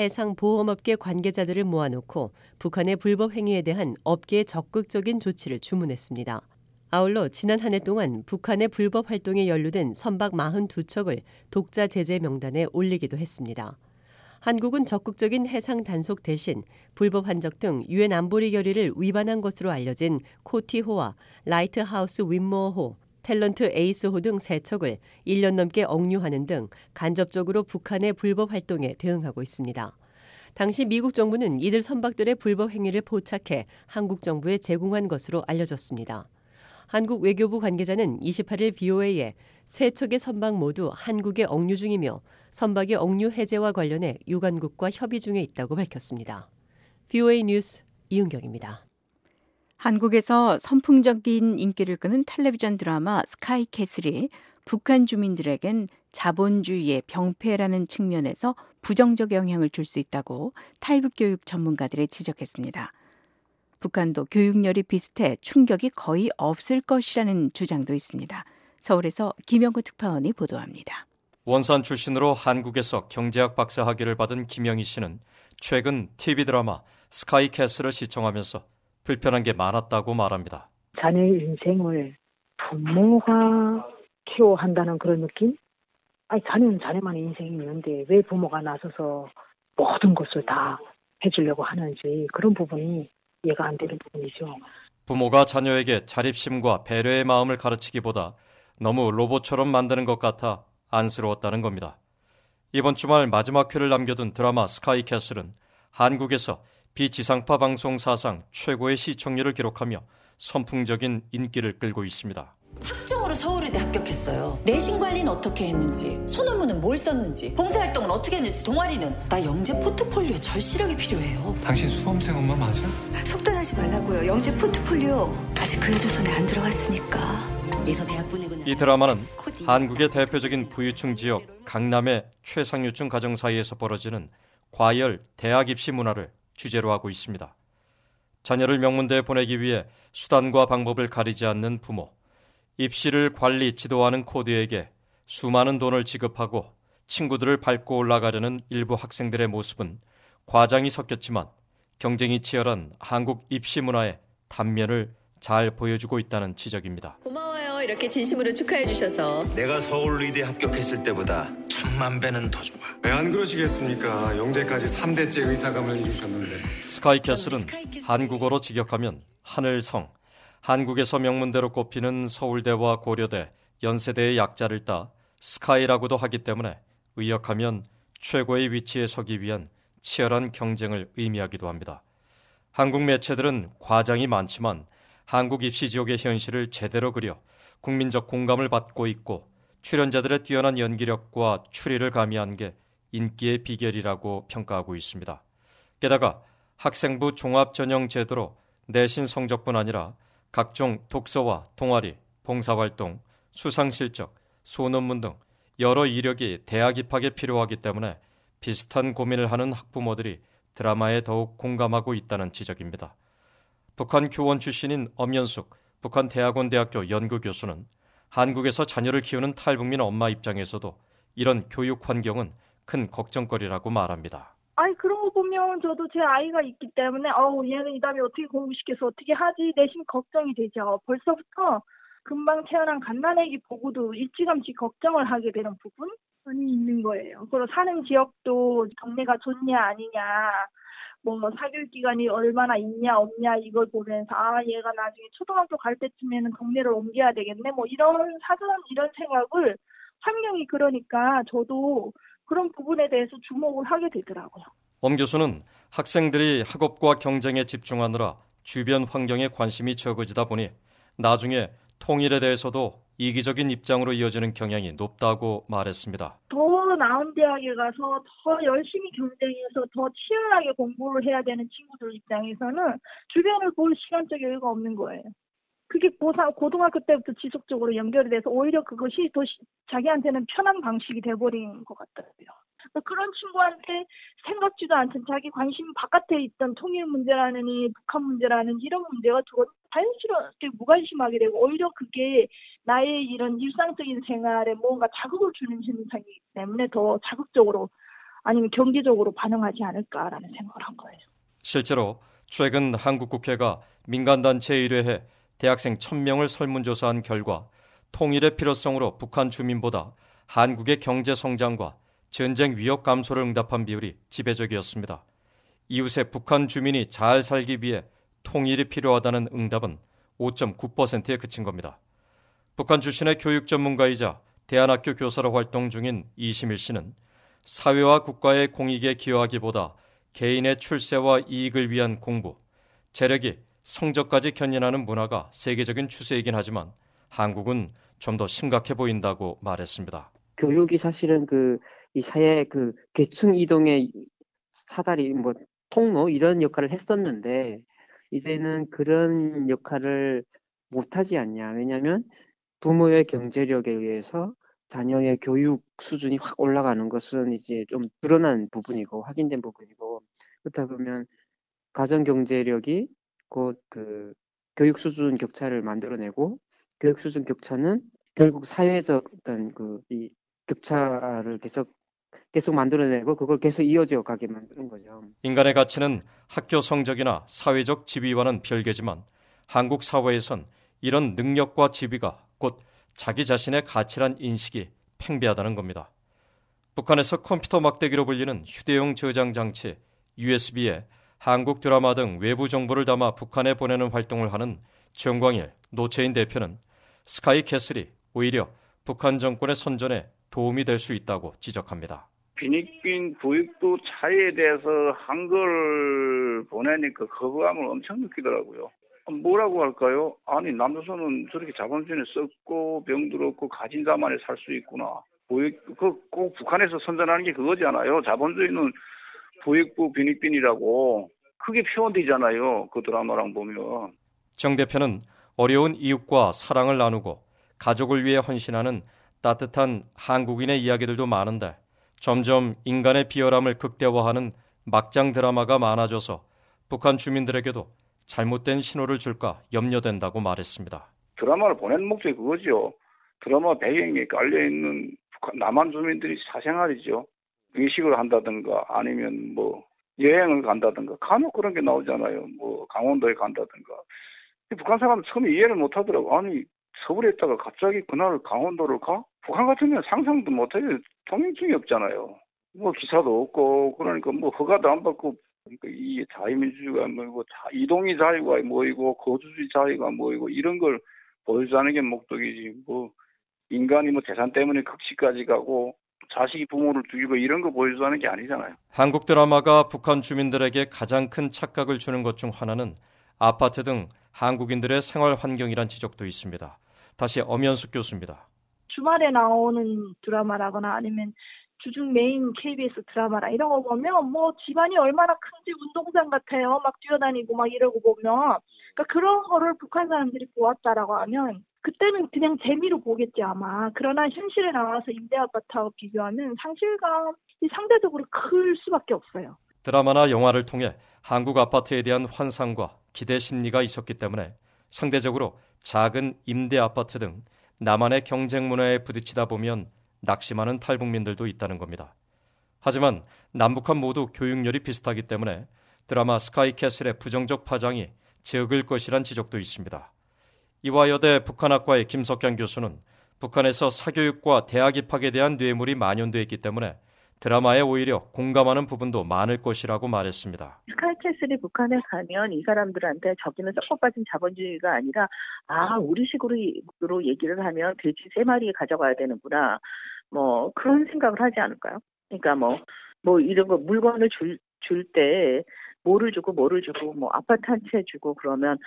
해상보험업계 관계자들을 모아놓고 북한의 불법 행위에 대한 업계의 적극적인 조치를 주문했습니다. 아울러 지난 한 해 동안 북한의 불법 활동에 연루된 선박 42척을 독자 제재 명단에 올리기도 했습니다. 한국은 적극적인 해상 단속 대신 불법 환적 등 유엔 안보리 결의를 위반한 것으로 알려진 코티호와 라이트하우스 윈모어호, 탤런트 에이스호 등 3척을 1년 넘게 억류하는 등 간접적으로 북한의 불법 활동에 대응하고 있습니다. 당시 미국 정부는 이들 선박들의 불법 행위를 포착해 한국 정부에 제공한 것으로 알려졌습니다. 한국 외교부 관계자는 28일 VOA에 3척의 선박 모두 한국에 억류 중이며 선박의 억류 해제와 관련해 유관국과 협의 중에 있다고 밝혔습니다. VOA 뉴스 이은경입니다. 한국에서 선풍적인 인기를 끄는 텔레비전 드라마 스카이캐슬이 북한 주민들에겐 자본주의의 병폐라는 측면에서 부정적 영향을 줄 수 있다고 탈북교육 전문가들이 지적했습니다. 북한도 교육열이 비슷해 충격이 거의 없을 것이라는 주장도 있습니다. 서울에서 김영구 특파원이 보도합니다. 원산 출신으로 한국에서 경제학 박사 학위를 받은 김영희 씨는 최근 TV 드라마 스카이캐슬을 시청하면서 불편한 게 많았다고 말합니다. 자녀의 인생을 부모가 키워한다는 그런 느낌? 아니, 자녀는 자녀만의 인생이 있는데 왜 부모가 나서서 모든 것을 다 해주려고 하는지 그런 부분이 이해가 안 되는 부분이죠. 부모가 자녀에게 자립심과 배려의 마음을 가르치기보다 너무 로봇처럼 만드는 것 같아 안쓰러웠다는 겁니다. 이번 주말 마지막 회를 남겨둔 드라마 스카이캐슬은 한국에서 비지상파 방송 사상 최고의 시청률을 기록하며 선풍적인 인기를 끌고 있습니다. 학종으로 서울의대 합격했어요. 내신 관리는 어떻게 했는지, 소논문은 뭘 썼는지, 봉사활동은 어떻게 했는지, 동아리는 나 영재 포트폴리오 절실하게 필요해요. 당신 수험생 엄마 맞아? 속단하지 말라고요. 영재 포트폴리오 아직 그 여자 손에 안 들어갔으니까. 예서 대학 보내고 이 드라마는 한국의 대표적인 부유층 지역 강남의 최상류층 가정 사이에서 벌어지는 과열 대학 입시 문화를 주제로 하고 있습니다. 자녀를 명문대에 보내기 위해 수단과 방법을 가리지 않는 부모, 입시를 관리, 지도하는 코디에게 수많은 돈을 지급하고 친구들을 밟고 올라가려는 일부 학생들의 모습은 과장이 섞였지만 경쟁이 치열한 한국 입시 문화의 단면을 잘 보여주고 있다는 지적입니다. 고마워요. 이렇게 진심으로 축하해 주셔서. 내가 서울의대 합격했을 때보다 1000만 배는 더 좋아. 왜 안 그러시겠습니까? 영재까지 3대째 의사감을 이루셨는데. 스카이캐슬은 한국어로 직역하면 하늘성, 한국에서 명문대로 꼽히는 서울대와 고려대, 연세대의 약자를 따 스카이라고도 하기 때문에 의역하면 최고의 위치에 서기 위한 치열한 경쟁을 의미하기도 합니다. 한국 매체들은 과장이 많지만 한국 입시 지옥의 현실을 제대로 그려 국민적 공감을 받고 있고 출연자들의 뛰어난 연기력과 추리를 가미한 게 인기의 비결이라고 평가하고 있습니다. 게다가 학생부 종합 전형 제도로 내신 성적뿐 아니라 각종 독서와 동아리, 봉사활동, 수상실적, 소논문 등 여러 이력이 대학 입학에 필요하기 때문에 비슷한 고민을 하는 학부모들이 드라마에 더욱 공감하고 있다는 지적입니다. 북한 교원 출신인 엄연숙 북한대학원대학교 연구교수는 한국에서 자녀를 키우는 탈북민 엄마 입장에서도 이런 교육 환경은 큰 걱정거리라고 말합니다. 아니 그런 거 보면 저도 제 아이가 있기 때문에 얘는 이 다음에 어떻게 공부시켜서 어떻게 하지 내심 걱정이 되죠. 벌써부터 금방 태어난 갓난아기 보고도 일찌감치 걱정을 하게 되는 부분이 있는 거예요. 그리고 사는 지역도 동네가 좋냐 아니냐 뭐 사교육 기간이 얼마나 있냐 없냐 이걸 보면서 얘가 나중에 초등학교 갈 때쯤에는 동네를 옮겨야 되겠네 뭐 이런 사전 이런 생각을 환경이 그러니까 저도 그런 부분에 대해서 주목을 하게 되더라고요. 엄 교수는 학생들이 학업과 경쟁에 집중하느라 주변 환경에 관심이 적어지다 보니 나중에 통일에 대해서도 이기적인 입장으로 이어지는 경향이 높다고 말했습니다. 더 나은 대학에 가서 더 열심히 경쟁해서 더 치열하게 공부를 해야 되는 친구들 입장에서는 주변을 볼 시간적 여유가 없는 거예요. 그게 고등학교 때부터 지속적으로 연결이 돼서 오히려 그것이 더 자기한테는 편한 방식이 돼버린 것 같더라고요. 그런 친구한테 생각지도 않던 자기 관심 바깥에 있던 통일 문제라느니 북한 문제라는지 이런 문제가 자연스럽게 무관심하게 되고 오히려 그게 나의 이런 일상적인 생활에 뭔가 자극을 주는 현상이기 때문에 더 자극적으로 아니면 경제적으로 반응하지 않을까라는 생각을 한 거예요. 실제로 최근 한국 국회가 민간단체에 의뢰해 대학생 1000명을 설문조사한 결과 통일의 필요성으로 북한 주민보다 한국의 경제 성장과 전쟁 위협 감소를 응답한 비율이 지배적이었습니다. 이웃의 북한 주민이 잘 살기 위해 통일이 필요하다는 응답은 5.9%에 그친 겁니다. 북한 출신의 교육 전문가이자 대안학교 교사로 활동 중인 이시밀 씨는 사회와 국가의 공익에 기여하기보다 개인의 출세와 이익을 위한 공부, 재력이 성적까지 견인하는 문화가 세계적인 추세이긴 하지만 한국은 좀 더 심각해 보인다고 말했습니다. 교육이 사실은 이 사회의 계층 이동의 사다리, 통로 이런 역할을 했었는데 이제는 그런 역할을 못하지 않냐. 왜냐하면 부모의 경제력에 의해서 자녀의 교육 수준이 확 올라가는 것은 이제 좀 드러난 부분이고 확인된 부분이고, 그렇다 보면 가정 경제력이 곧 그 교육 수준 격차를 만들어내고, 교육 수준 격차는 결국 사회적 어떤 그 이 격차를 계속 만들어내고 그걸 계속 이어져 가게 만드는 거죠. 인간의 가치는 학교 성적이나 사회적 지위와는 별개지만 한국 사회에선 이런 능력과 지위가 곧 자기 자신의 가치란 인식이 팽배하다는 겁니다. 북한에서 컴퓨터 막대기로 불리는 휴대용 저장 장치 USB에 한국 드라마 등 외부 정보를 담아 북한에 보내는 활동을 하는 정광일 노채인 대표는 스카이 캐슬이 오히려 북한 정권의 선전에 도움이 될 수 있다고 지적합니다. 피니핀 부익부 차이에 대해서 한글 보내니까 거부감을 엄청 느끼더라고요. 뭐라고 할까요? 아니, 남조선은 저렇게 자본주의는 썩고 병들었고 가진 자만이 살 수 있구나. 꼭 북한에서 선전하는 게 그거잖아요. 자본주의는 부익부 피니핀이라고 크게 표현되잖아요. 그 드라마랑 보면. 정 대표는 어려운 이웃과 사랑을 나누고 가족을 위해 헌신하는 따뜻한 한국인의 이야기들도 많은데 점점 인간의 비열함을 극대화하는 막장 드라마가 많아져서 북한 주민들에게도 잘못된 신호를 줄까 염려된다고 말했습니다. 드라마를 보내는 목적이 그거죠. 드라마 배경에 깔려있는 남한 주민들이 사생활이죠. 외식을 한다든가 아니면 뭐 여행을 간다든가 간혹 그런 게 나오잖아요. 뭐 강원도에 간다든가. 북한 사람은 처음에 이해를 못하더라고. 아니, 서울에 있다가 갑자기 그날 강원도를 가? 북한 같으면 상상도 못해요. 통행증이 없잖아요. 뭐 기사도 없고 그러니까 뭐 허가도 안 받고, 그러니까 이 자유민주주의가 뭐이고 이동의 자유가 뭐이고 거주주의 자유가 뭐이고 이런 걸 보여주자는 게 목적이지. 뭐 인간이 뭐 재산 때문에 극식까지 가고 자식이 부모를 죽이고 이런 거 보여주자는 게 아니잖아요. 한국 드라마가 북한 주민들에게 가장 큰 착각을 주는 것 중 하나는 아파트 등 한국인들의 생활 환경이란 지적도 있습니다. 다시 엄연숙 교수입니다. 주말에 나오는 드라마라거나 아니면 주중 메인 KBS 드라마라 이런 거 보면 뭐 집안이 얼마나 큰지 운동장 같아요. 막 뛰어다니고 막 이러고 보면, 그러니까 그런 거를 북한 사람들이 보았다라고 하면 그때는 그냥 재미로 보겠지 아마. 그러나 현실에 나와서 임대 아파트하고 비교하면 상실감이 상대적으로 클 수밖에 없어요. 드라마나 영화를 통해 한국 아파트에 대한 환상과 기대 심리가 있었기 때문에 상대적으로 작은 임대 아파트 등 남한의 경쟁 문화에 부딪히다 보면 낙심하는 탈북민들도 있다는 겁니다. 하지만 남북한 모두 교육열이 비슷하기 때문에 드라마 스카이캐슬의 부정적 파장이 적을 것이란 지적도 있습니다. 이화여대 북한학과의 김석현 교수는 북한에서 사교육과 대학 입학에 대한 뇌물이 만연돼 있기 때문에 드라마에 오히려 공감하는 부분도 많을 것이라고 말했습니다. 스카이캐슬이 북한에 가면 이 사람들한테 저기는 썩고 빠진 자본주의가 아니라 우리식으로 얘기를 하면 돼지 3마리 가져가야 되는구나. 뭐 그런 생각을 하지 않을까요? 그러니까 뭐 이런 거 물건을 줄 때 뭐를 주고 뭐 아파트 한 채 주고 그러면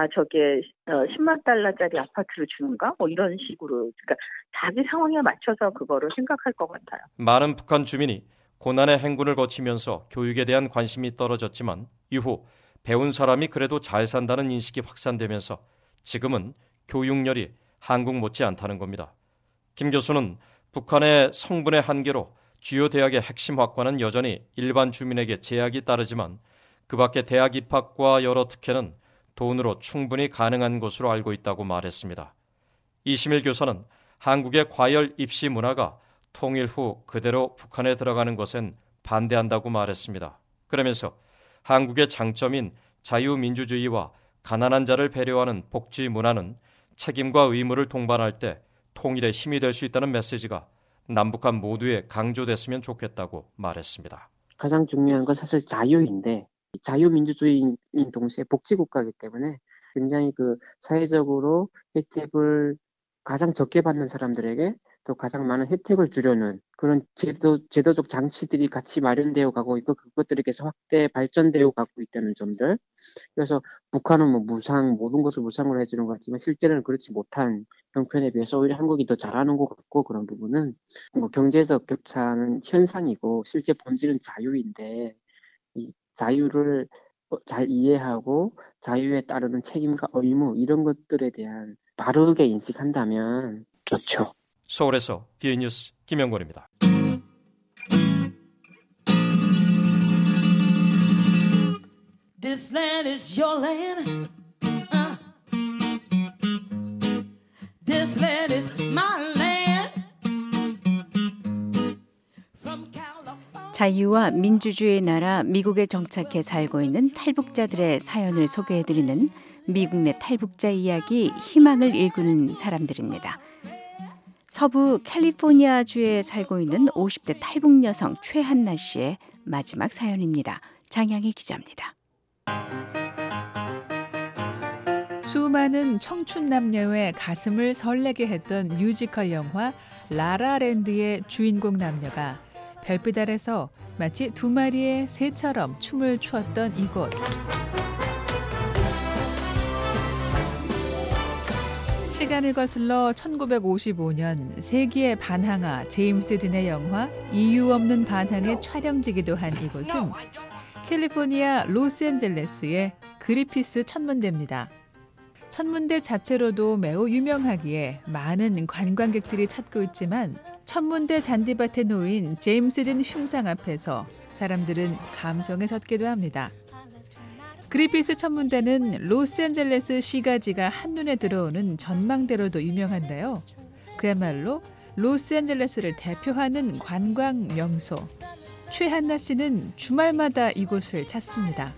저게 10만 달러짜리 아파트를 주는가? 뭐 이런 식으로, 그러니까 자기 상황에 맞춰서 그거를 생각할 것 같아요. 많은 북한 주민이 고난의 행군을 거치면서 교육에 대한 관심이 떨어졌지만 이후 배운 사람이 그래도 잘 산다는 인식이 확산되면서 지금은 교육열이 한국 못지 않다는 겁니다. 김 교수는 북한의 성분의 한계로 주요 대학의 핵심 학과는 여전히 일반 주민에게 제약이 따르지만 그 밖에 대학 입학과 여러 특혜는 돈으로 충분히 가능한 것으로 알고 있다고 말했습니다. 이시밀 교사는 한국의 과열 입시 문화가 통일 후 그대로 북한에 들어가는 것엔 반대한다고 말했습니다. 그러면서 한국의 장점인 자유민주주의와 가난한 자를 배려하는 복지 문화는 책임과 의무를 동반할 때 통일의 힘이 될 수 있다는 메시지가 남북한 모두에 강조됐으면 좋겠다고 말했습니다. 가장 중요한 건 사실 자유인데, 자유민주주의인 동시에 복지국가이기 때문에 굉장히 그 사회적으로 혜택을 가장 적게 받는 사람들에게 또 가장 많은 혜택을 주려는 그런 제도적 장치들이 같이 마련되어 가고 있고 그것들이 계속 확대 발전되어 가고 있다는 점들. 그래서 북한은 뭐 모든 것을 무상으로 해주는 것 같지만 실제로는 그렇지 못한 형편에 비해서 오히려 한국이 더 잘하는 것 같고, 그런 부분은 뭐 경제적 격차는 현상이고 실제 본질은 자유인데 이 자유를 잘 이해하고 자유에 따르는 책임과 의무 이런 것들에 대한 바르게 인식한다면 좋죠. 서울에서 BA뉴스 김영권입니다. This land is your land. This land is my land. 자유와 민주주의의 나라 미국에 정착해 살고 있는 탈북자들의 사연을 소개해드리는 미국 내 탈북자 이야기 희망을 일구는 사람들입니다. 서부 캘리포니아주에 살고 있는 50대 탈북 여성 최한나 씨의 마지막 사연입니다. 장양희 기자입니다. 수많은 청춘 남녀의 가슴을 설레게 했던 뮤지컬 영화 라라랜드의 주인공 남녀가 별빛 아래서 마치 두 마리의 새처럼 춤을 추었던 이곳. 시간을 거슬러 1955년 세기의 반항아 제임스 딘의 영화 이유 없는 반항의 촬영지기도 한 이곳은 캘리포니아 로스앤젤레스의 그리피스 천문대입니다. 천문대 자체로도 매우 유명하기에 많은 관광객들이 찾고 있지만 천문대 잔디밭에 놓인 제임스 딘 흉상 앞에서 사람들은 감성에 젖기도 합니다. 그리피스 천문대는 로스앤젤레스 시가지가 한눈에 들어오는 전망대로도 유명한데요. 그야말로 로스앤젤레스를 대표하는 관광 명소. 최한나 씨는 주말마다 이곳을 찾습니다.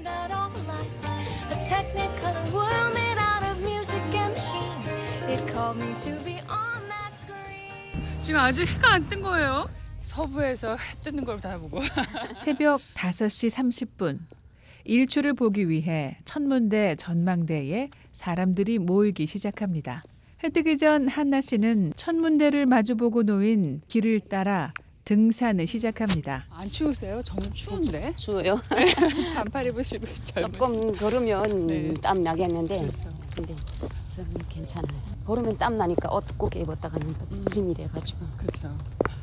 지금 아직 해가 안 뜬 거예요. 서부에서 해 뜨는 걸 다 보고. 새벽 5시 30분. 일출을 보기 위해 천문대 전망대에 사람들이 모이기 시작합니다. 해 뜨기 전 한나 씨는 천문대를 마주보고 놓인 길을 따라 등산을 시작합니다. 안 추우세요? 저는 추운데. 추워요. 반팔 입으시고 조금 걸으면 네. 땀 나겠는데 그렇죠. 근데 저는 괜찮아요. 걸으면 땀 나니까 옷 꼭 입었다가는 또 짐이 돼가지고. 그렇죠.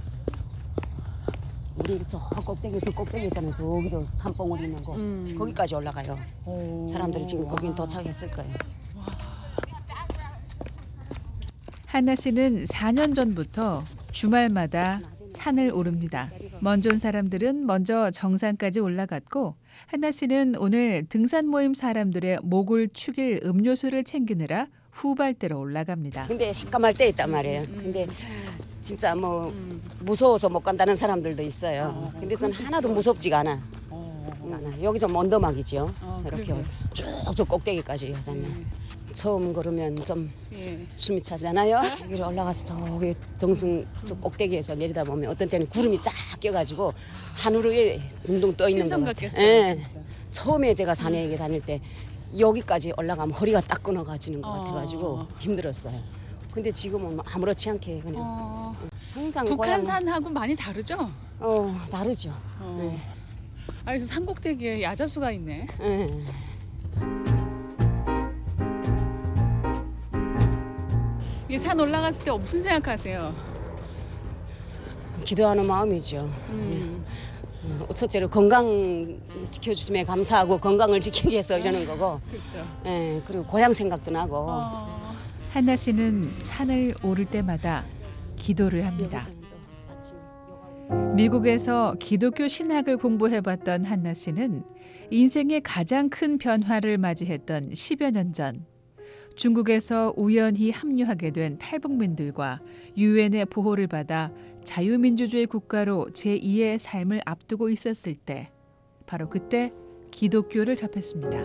우리 저 꼭대기 그 꼭대기 있잖아요. 저기 저 산봉우리 있는 거 거기까지 올라가요. 사람들이 지금 거긴 도착했을 거예요. 한나 씨는 4년 전부터 주말마다 산을 오릅니다. 먼저 온 사람들은 먼저 정상까지 올라갔고 한나 씨는 오늘 등산 모임 사람들의 목을 축일 음료수를 챙기느라 후발대로 올라갑니다. 근데 삭감할 때 있단 말이에요. 근데 진짜 뭐 무서워서 못 간다는 사람들도 있어요. 근데 전 하나도 무섭지가 않아. 여기 좀 언더막이죠. 이렇게 쭉쭉 꼭대기까지 하잖아요. 처음 걸으면 좀 숨이 차잖아요. 여기를 올라가서 저기 정승 저 꼭대기에서 내리다 보면 어떤 때는 구름이 쫙 껴가지고 하늘 위에 둥둥 떠 있는 것 같아요. 예. 처음에 제가 산에 다닐 때 여기까지 올라가면 허리가 딱 끊어가지는 것 같아가지고 힘들었어요. 근데 지금은 아무렇지 않게 그냥 항상 북한산하고 많이 다르죠? 다르죠. 네. 아니 산꼭대기에 야자수가 있네. 이 산 올라갔을 때 무슨 생각하세요? 기도하는 마음이죠. 첫째로 건강 지켜주심에 감사하고 건강을 지키기 위해서 이러는 거고. 그렇죠. 그리고 고향 생각도 나고. 한나 씨는 산을 오를 때마다 기도를 합니다. 미국에서 기독교 신학을 공부해봤던 한나 씨는 인생의 가장 큰 변화를 맞이했던 10여 년 전 중국에서 우연히 합류하게 된 탈북민들과 유엔의 보호를 받아 자유민주주의 국가로 제2의 삶을 앞두고 있었을 때 바로 그때 기독교를 접했습니다.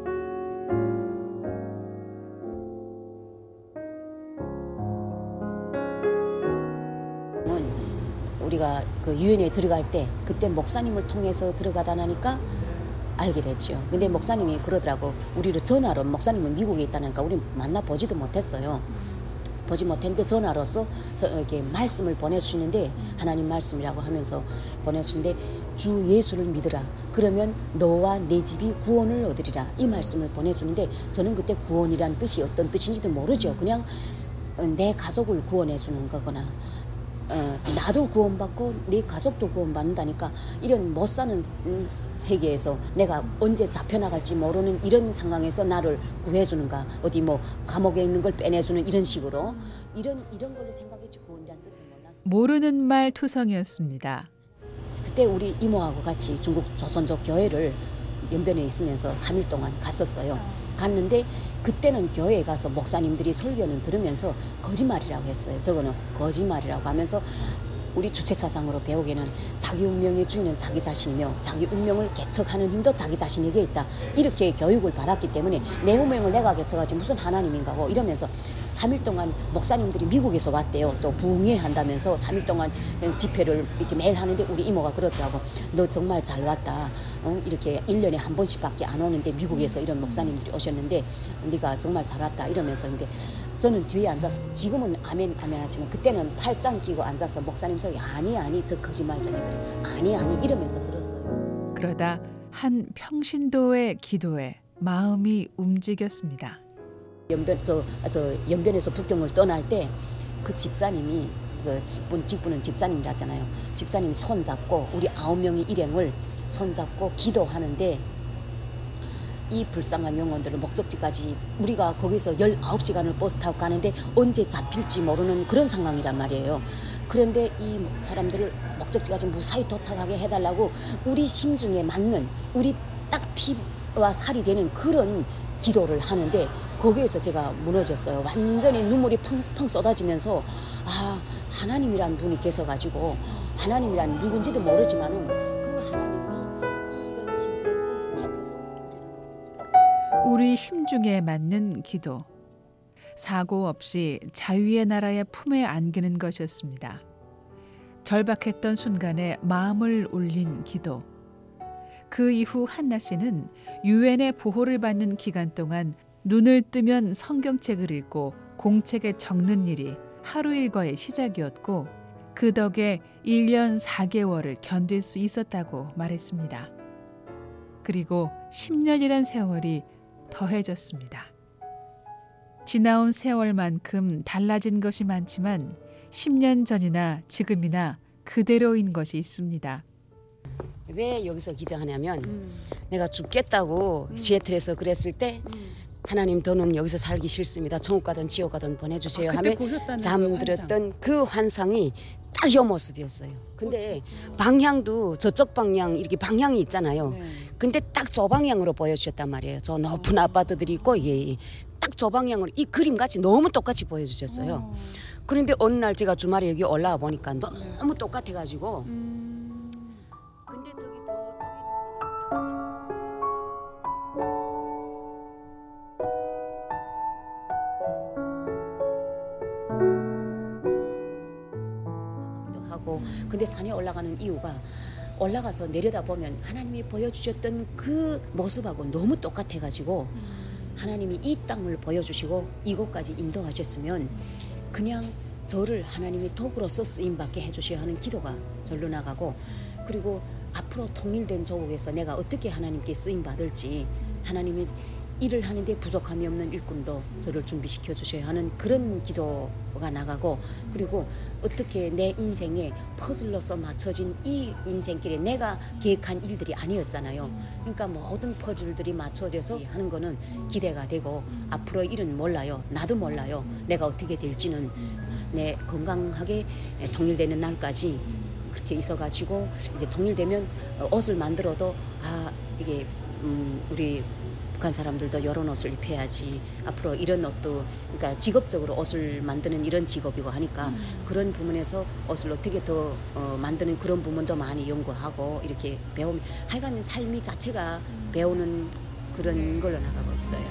우리가 그 유엔에 들어갈 때 그때 목사님을 통해서 들어가다 나니까 알게 됐죠. 근데 목사님이 그러더라고. 우리를 전화로 목사님은 미국에 있다니까 우리 만나보지도 못했어요. 보지 못했는데 전화로서 저에게 말씀을 보내주시는데 하나님 말씀이라고 하면서 보내주는데 주 예수를 믿으라. 그러면 너와 내 집이 구원을 얻으리라. 이 말씀을 보내주는데 저는 그때 구원이란 뜻이 어떤 뜻인지도 모르죠. 그냥 내 가족을 구원해 주는 거거나 나도 구원받고 네 가족도 구원받는다니까 이런 못 사는 세계에서 내가 언제 잡혀나갈지 모르는 이런 상황에서 나를 구해주는가 어디 뭐 감옥에 있는 걸 빼내주는 이런 식으로 이런 걸로 생각했지 구원이란 뜻도 몰랐어요. 모르는 말 투성이었습니다. 그때 우리 이모하고 같이 중국 조선족 교회를 연변에 있으면서 3일 동안 갔었어요. 갔는데 그때는 교회에 가서 목사님들이 설교는 들으면서 거짓말이라고 했어요. 저거는 거짓말이라고 하면서 우리 주체사상으로 배우기에는 자기 운명의 주인은 자기 자신이며 자기 운명을 개척하는 힘도 자기 자신에게 있다. 이렇게 교육을 받았기 때문에 내 운명을 내가 개척하지 무슨 하나님인가 고 이러면서 3일 동안 목사님들이 미국에서 왔대요. 또 부흥회한다면서 3일 동안 집회를 이렇게 매일 하는데 우리 이모가 그러더라고. 너 정말 잘 왔다. 이렇게 1년에 한 번씩밖에 안 오는데 미국에서 이런 목사님들이 오셨는데 네가 정말 잘 왔다 이러면서 근데 저는 뒤에 앉아서 지금은 아멘 하지만 그때는 팔짱 끼고 앉아서 목사님 소리 아니 저 거짓말쟁이들이 아니 이러면서 들었어요. 그러다 한 평신도의 기도에 마음이 움직였습니다. 연변에서 북경을 떠날 때 그 집사님이 그 직분은 집사님이라잖아요. 집사님이 손잡고 우리 9명의 일행을 손잡고 기도하는데 이 불쌍한 영혼들을 목적지까지 우리가 거기서 19시간을 버스 타고 가는데 언제 잡힐지 모르는 그런 상황이란 말이에요. 그런데 이 사람들을 목적지까지 무사히 도착하게 해달라고 우리 심중에 맞는 우리 딱 피와 살이 되는 그런 기도를 하는데 거기에서 제가 무너졌어요. 완전히 눈물이 펑펑 쏟아지면서 아 하나님이란 분이 계셔가지고 하나님이란 누군지도 모르지만은 그 하나님이 이런 신비를 공통시켜서 우리 심중에 맞는 기도. 사고 없이 자유의 나라의 품에 안기는 것이었습니다. 절박했던 순간에 마음을 울린 기도. 그 이후 한나 씨는 유엔의 보호를 받는 기간 동안 눈을 뜨면 성경책을 읽고 공책에 적는 일이 하루 일과의 시작이었고 그 덕에 1년 4개월을 견딜 수 있었다고 말했습니다. 그리고 10년이란 세월이 더해졌습니다. 지나온 세월만큼 달라진 것이 많지만 10년 전이나 지금이나 그대로인 것이 있습니다. 왜 여기서 기도하냐면 내가 죽겠다고 시애틀에서 그랬을 때 하나님 더는 여기서 살기 싫습니다. 천국 가든 지옥 가든 보내주세요 하면 잠들었던 그 환상이 딱 이 모습이었어요. 근데 방향도 저쪽 방향 이렇게 방향이 있잖아요. 근데 딱 저 방향으로 보여주셨단 말이에요. 저 높은 아파트들이 있고 딱 저 방향으로 이 그림같이 너무 똑같이 보여주셨어요. 그런데 어느 날 제가 주말에 여기 올라와 보니까 너무 똑같아가지고 근데 저기 하고 근데 산에 올라가는 이유가 올라가서 내려다보면 하나님이 보여주셨던 그 모습하고 너무 똑같아가지고 하나님이 이 땅을 보여주시고 이곳까지 인도하셨으면 그냥 저를 하나님이 도구로서 쓰임받게 해주셔야 하는 기도가 절로 나가고 그리고 앞으로 통일된 조국에서 내가 어떻게 하나님께 쓰임받을지 하나님이 일을 하는데 부족함이 없는 일꾼도 저를 준비시켜 주셔야 하는 그런 기도가 나가고 그리고 어떻게 내 인생에 퍼즐로서 맞춰진 이 인생길에 내가 계획한 일들이 아니었잖아요. 그러니까 모든 퍼즐들이 맞춰져서 하는 거는 기대가 되고 앞으로 일은 몰라요. 나도 몰라요. 내가 어떻게 될지는 내 건강하게 통일되는 날까지 그렇게 있어가지고 이제 통일되면 옷을 만들어도 이게 우리 북한 사람들도 이런 옷을 입혀야지 앞으로 이런 옷도 그러니까 직업적으로 옷을 만드는 이런 직업이고 하니까 그런 부분에서 옷을 어떻게 더 만드는 그런 부분도 많이 연구하고 이렇게 배우면 하여간 삶이 자체가 배우는 그런 걸로 나가고 있어요.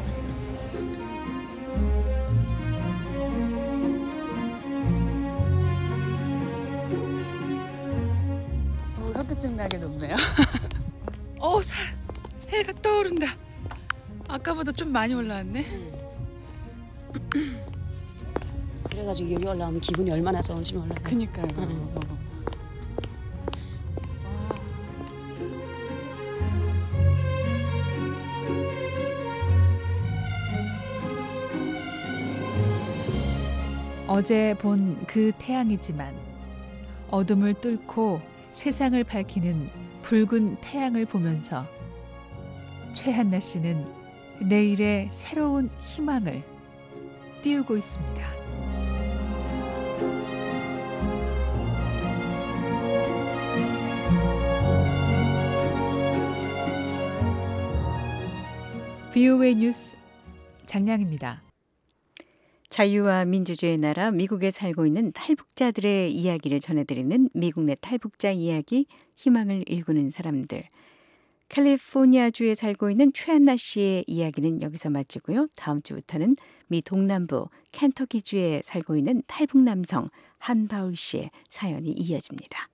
현기증 나게 높네요. 해가 떠오른다. 아까보다 좀 많이 올라왔네. 그래가지고 여기 올라오면 기분이 얼마나 좋은지 몰라요. 그니까요. 어제 본 그 태양이지만 어둠을 뚫고 세상을 밝히는 붉은 태양을 보면서 최한나 씨는 내일의 새로운 희망을 띄우고 있습니다. VOA 뉴스 장량입니다. 자유와 민주주의의 나라 미국에 살고 있는 탈북자들의 이야기를 전해드리는 미국 내 탈북자 이야기, 희망을 일구는 사람들. 캘리포니아주에 살고 있는 최한나 씨의 이야기는 여기서 마치고요. 다음 주부터는 미 동남부 켄터키주에 살고 있는 탈북 남성 한바울 씨의 사연이 이어집니다.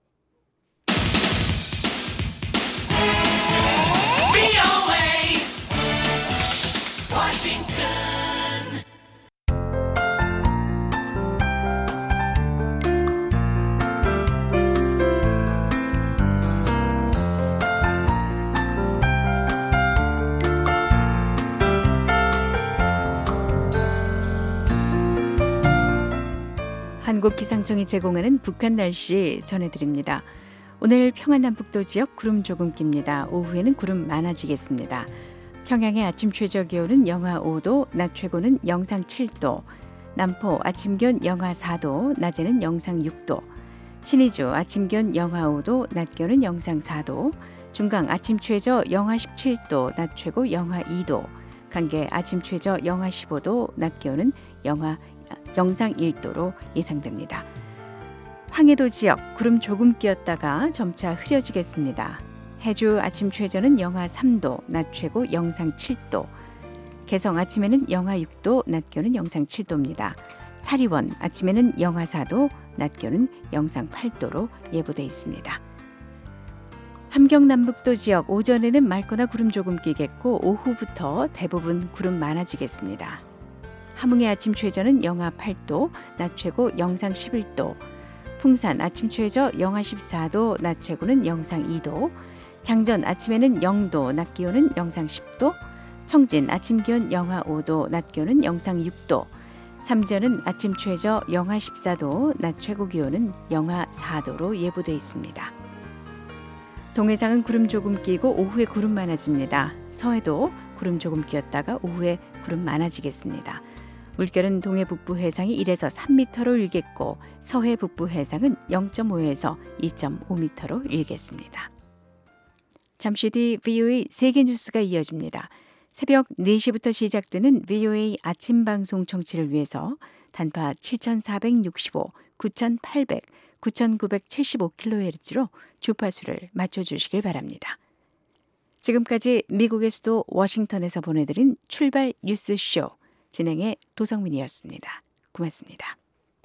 한국기상청이 제공하는 북한 날씨 전해드립니다. 오늘 평안남북도 지역 구름 조금 낍니다. 오후에는 구름 많아지겠습니다. 평양의 아침 최저 기온은 영하 5도, 낮 최고는 영상 7도, 남포 아침 기온 영하 4도, 낮에는 영상 6도, 신의주 아침 기온 영하 5도, 낮 기온은 영상 4도, 중강 아침 최저 영하 17도, 낮 최고 영하 2도, 강계 아침 최저 영하 15도, 낮 기온은 영상 1도로 예상됩니다. 황해도 지역 구름 조금 끼었다가 점차 흐려지겠습니다. 해주 아침 최저는 영하 3도, 낮 최고 영상 7도. 개성 아침에는 영하 6도, 낮 기온은 영상 7도입니다. 사리원 아침에는 영하 4도, 낮 기온은 영상 8도로 예보돼 있습니다. 함경 남북도 지역 오전에는 맑거나 구름 조금 끼겠고 오후부터 대부분 구름 많아지겠습니다. 함흥의 아침 최저는 영하 8도, 낮 최고 영상 11도. 풍산 아침 최저 영하 14도, 낮 최고는 영상 2도. 장전 아침에는 0도, 낮 기온은 영상 10도. 청진 아침 기온 영하 5도, 낮 기온은 영상 6도. 삼전은 아침 최저 영하 14도, 낮 최고 기온은 영하 4도로 예보돼 있습니다. 동해상은 구름 조금 끼고 오후에 구름 많아집니다. 서해도 구름 조금 끼었다가 오후에 구름 많아지겠습니다. 물결은 동해 북부 해상이 1에서 3m로 일겠고 서해 북부 해상은 0.5에서 2.5m로 일겠습니다. 잠시 뒤 VOA 세계 뉴스가 이어집니다. 새벽 4시부터 시작되는 VOA 아침 방송 청취를 위해서 단파 7465, 9800, 9975kHz로 주파수를 맞춰주시길 바랍니다. 지금까지 미국의 수도 워싱턴에서 보내드린 출발 뉴스쇼 진행의 도성민이었습니다. 고맙습니다.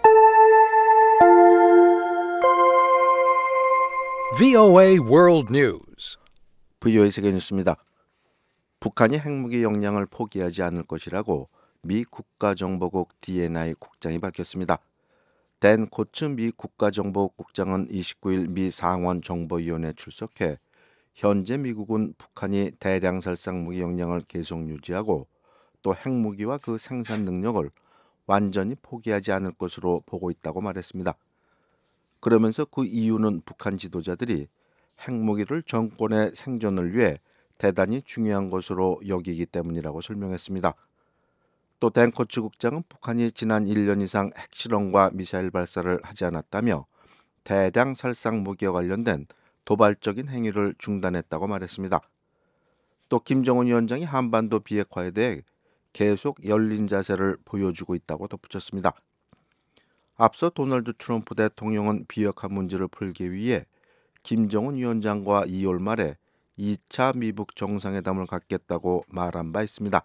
VOA World News. VOA 세계 뉴스입니다. 북한이 핵무기 역량을 포기하지 않을 것이라고 미 국가정보국 DNI 국장이 밝혔습니다. 댄 코츠 미 국가정보국장은 29일 미 상원 정보위원회에 출석해 현재 미국은 북한이 대량 살상 무기 역량을 계속 유지하고 또 핵무기와 그 생산 능력을 완전히 포기하지 않을 것으로 보고 있다고 말했습니다. 그러면서 그 이유는 북한 지도자들이 핵무기를 정권의 생존을 위해 대단히 중요한 것으로 여기기 때문이라고 설명했습니다. 또 댄 코츠 국장은 북한이 지난 1년 이상 핵실험과 미사일 발사를 하지 않았다며 대량 살상 무기와 관련된 도발적인 행위를 중단했다고 말했습니다. 또 김정은 위원장이 한반도 비핵화에 대해 계속 열린 자세를 보여주고 있다고 덧붙였습니다. 앞서 도널드 트럼프 대통령은 비핵화 문제를 풀기 위해 김정은 위원장과 2월 말에 2차 미북 정상회담을 갖겠다고 말한 바 있습니다.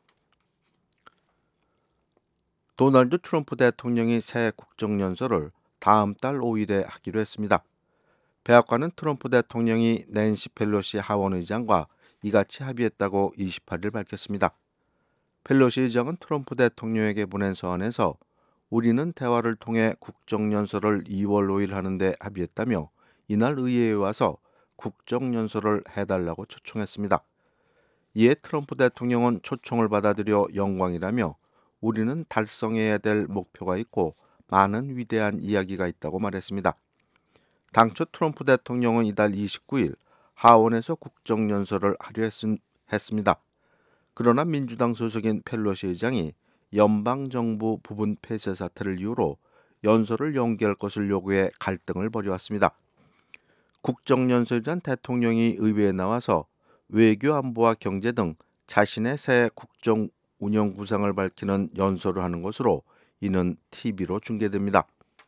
도널드 트럼프 대통령이 새 국정연설을 다음 달 5일에 하기로 했습니다. 백악관은 트럼프 대통령이 낸시 펠로시 하원의장과 이같이 합의했다고 28일 밝혔습니다. 펠로시 의장은 트럼프 대통령에게 보낸 서한에서 우리는 대화를 통해 국정연설을 2월 5일 하는데 합의했다며 이날 의회에 와서 국정연설을 해달라고 초청했습니다. 이에 트럼프 대통령은 초청을 받아들여 영광이라며 우리는 달성해야 될 목표가 있고 많은 위대한 이야기가 있다고 말했습니다. 당초 트럼프 대통령은 이달 29일 하원에서 국정연설을 하려 했습니다. 그러나 민주당 소속인 펠로시 의장이 연방정부 부분 폐쇄 사태를 이유로 연설을 연기할 것을 요구해 갈등을 벌여왔습니다. 국정연설 전 대통령이 의회에 나와서 외교 안보와 경제 등 자신의 새 국정 운영 구상을 밝히는 연설을 하는 것으로 이는 TV로 중계됩니다.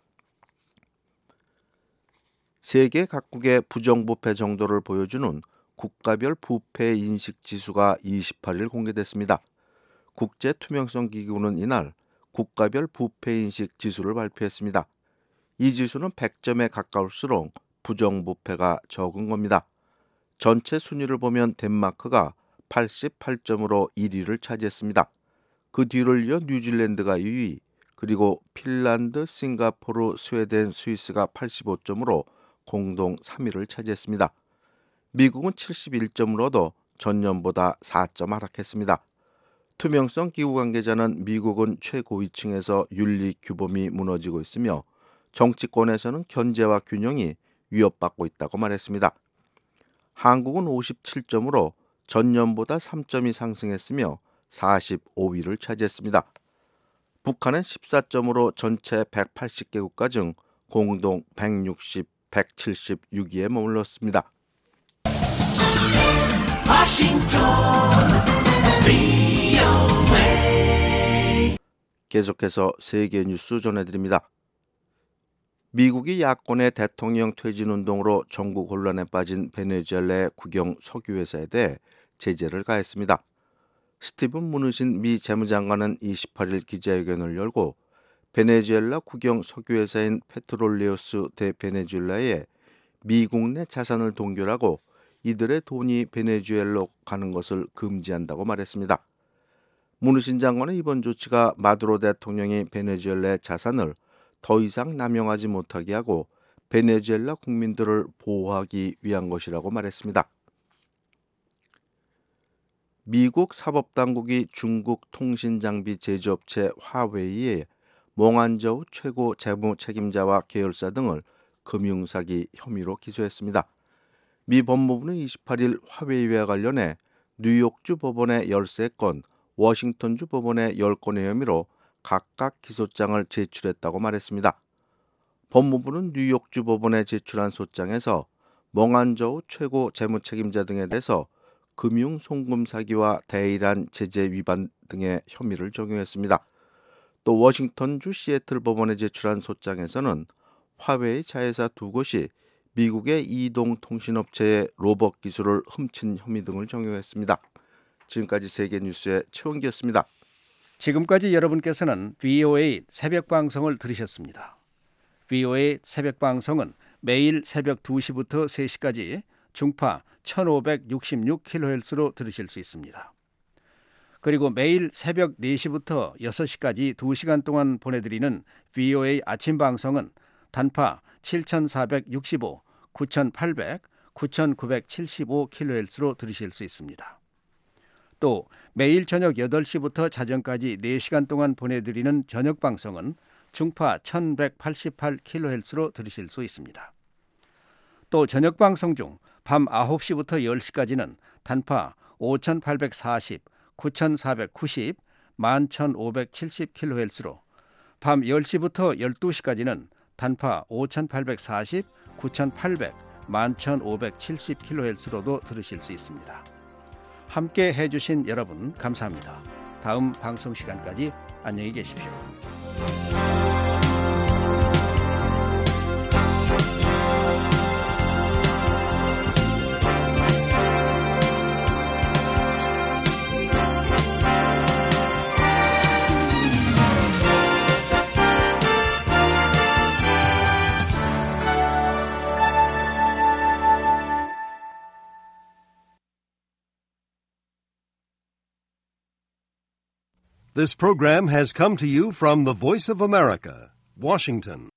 세계 각국의 부정부패 정도를 보여주는 국가별 부패 인식 지수가 28일 공개됐습니다. 국제투명성기구는 이날 국가별 부패 인식 지수를 발표했습니다. 이 지수는 100점에 가까울수록 부정부패가 적은 겁니다. 전체 순위를 보면 덴마크가 88점으로 1위를 차지했습니다. 그 뒤를 이어 뉴질랜드가 2위, 그리고 핀란드, 싱가포르, 스웨덴, 스위스가 85점으로 공동 3위를 차지했습니다. 미국은 71점을 얻어 전년보다 4점 하락했습니다. 투명성 기구 관계자는 미국은 최고위층에서 윤리 규범이 무너지고 있으며 정치권에서는 견제와 균형이 위협받고 있다고 말했습니다. 한국은 57점으로 전년보다 3점이 상승했으며 45위를 차지했습니다. 북한은 14점으로 전체 180개국가 중 공동 176위에 머물렀습니다. 계속해서 세계 뉴스 전해드립니다. 미국이 야권의 대통령 퇴진 운동으로 정국 혼란에 빠진 베네수엘라의 국영 석유회사에 대해 제재를 가했습니다. 스티븐 무누신 미 재무장관은 28일 기자회견을 열고 베네수엘라 국영 석유회사인 페트롤레오스 데 베네수엘라에 미국 내 자산을 동결하고 이들의 돈이 베네수엘라로 가는 것을 금지한다고 말했습니다. 무누신 장관은 이번 조치가 마두로 대통령이 베네수엘라의 자산을 더 이상 남용하지 못하게 하고 베네수엘라 국민들을 보호하기 위한 것이라고 말했습니다. 미국 사법당국이 중국 통신장비 제조업체 화웨이의 몽환저우 최고 재무 책임자와 계열사 등을 금융사기 혐의로 기소했습니다. 미 법무부는 28일 화웨이와 관련해 뉴욕주 법원에 13건, 워싱턴주 법원에 10건의 혐의로 각각 기소장을 제출했다고 말했습니다. 법무부는 뉴욕주 법원에 제출한 소장에서 몽환저우 최고 재무 책임자 등에 대해서 금융 송금 사기와 대일한 제재 위반 등의 혐의를 적용했습니다. 또 워싱턴주 시애틀 법원에 제출한 소장에서는 화웨이 자회사 2곳이 미국의 이동통신업체의 로봇 기술을 훔친 혐의 등을 적용했습니다. 지금까지 세계뉴스의 최원기였습니다. 지금까지 여러분께서는 VOA 새벽방송을 들으셨습니다. VOA 새벽방송은 매일 새벽 2시부터 3시까지 중파 1566kHz로 들으실 수 있습니다. 그리고 매일 새벽 4시부터 6시까지 2시간 동안 보내드리는 VOA 아침방송은 단파 7465, 9800, 9975kHz로 들으실 수 있습니다. 또 매일 저녁 8시부터 자정까지 4시간 동안 보내드리는 저녁방송은 중파 1188kHz로 들으실 수 있습니다. 또 저녁방송 중 밤 9시부터 10시까지는 단파 5840, 9490, 11570kHz로 밤 10시부터 12시까지는 단파 5840, 9800, 11570kHz로도 들으실 수 있습니다. 함께 해주신 여러분 감사합니다. 다음 방송 시간까지 안녕히 계십시오. This program has come to you from the Voice of America, Washington.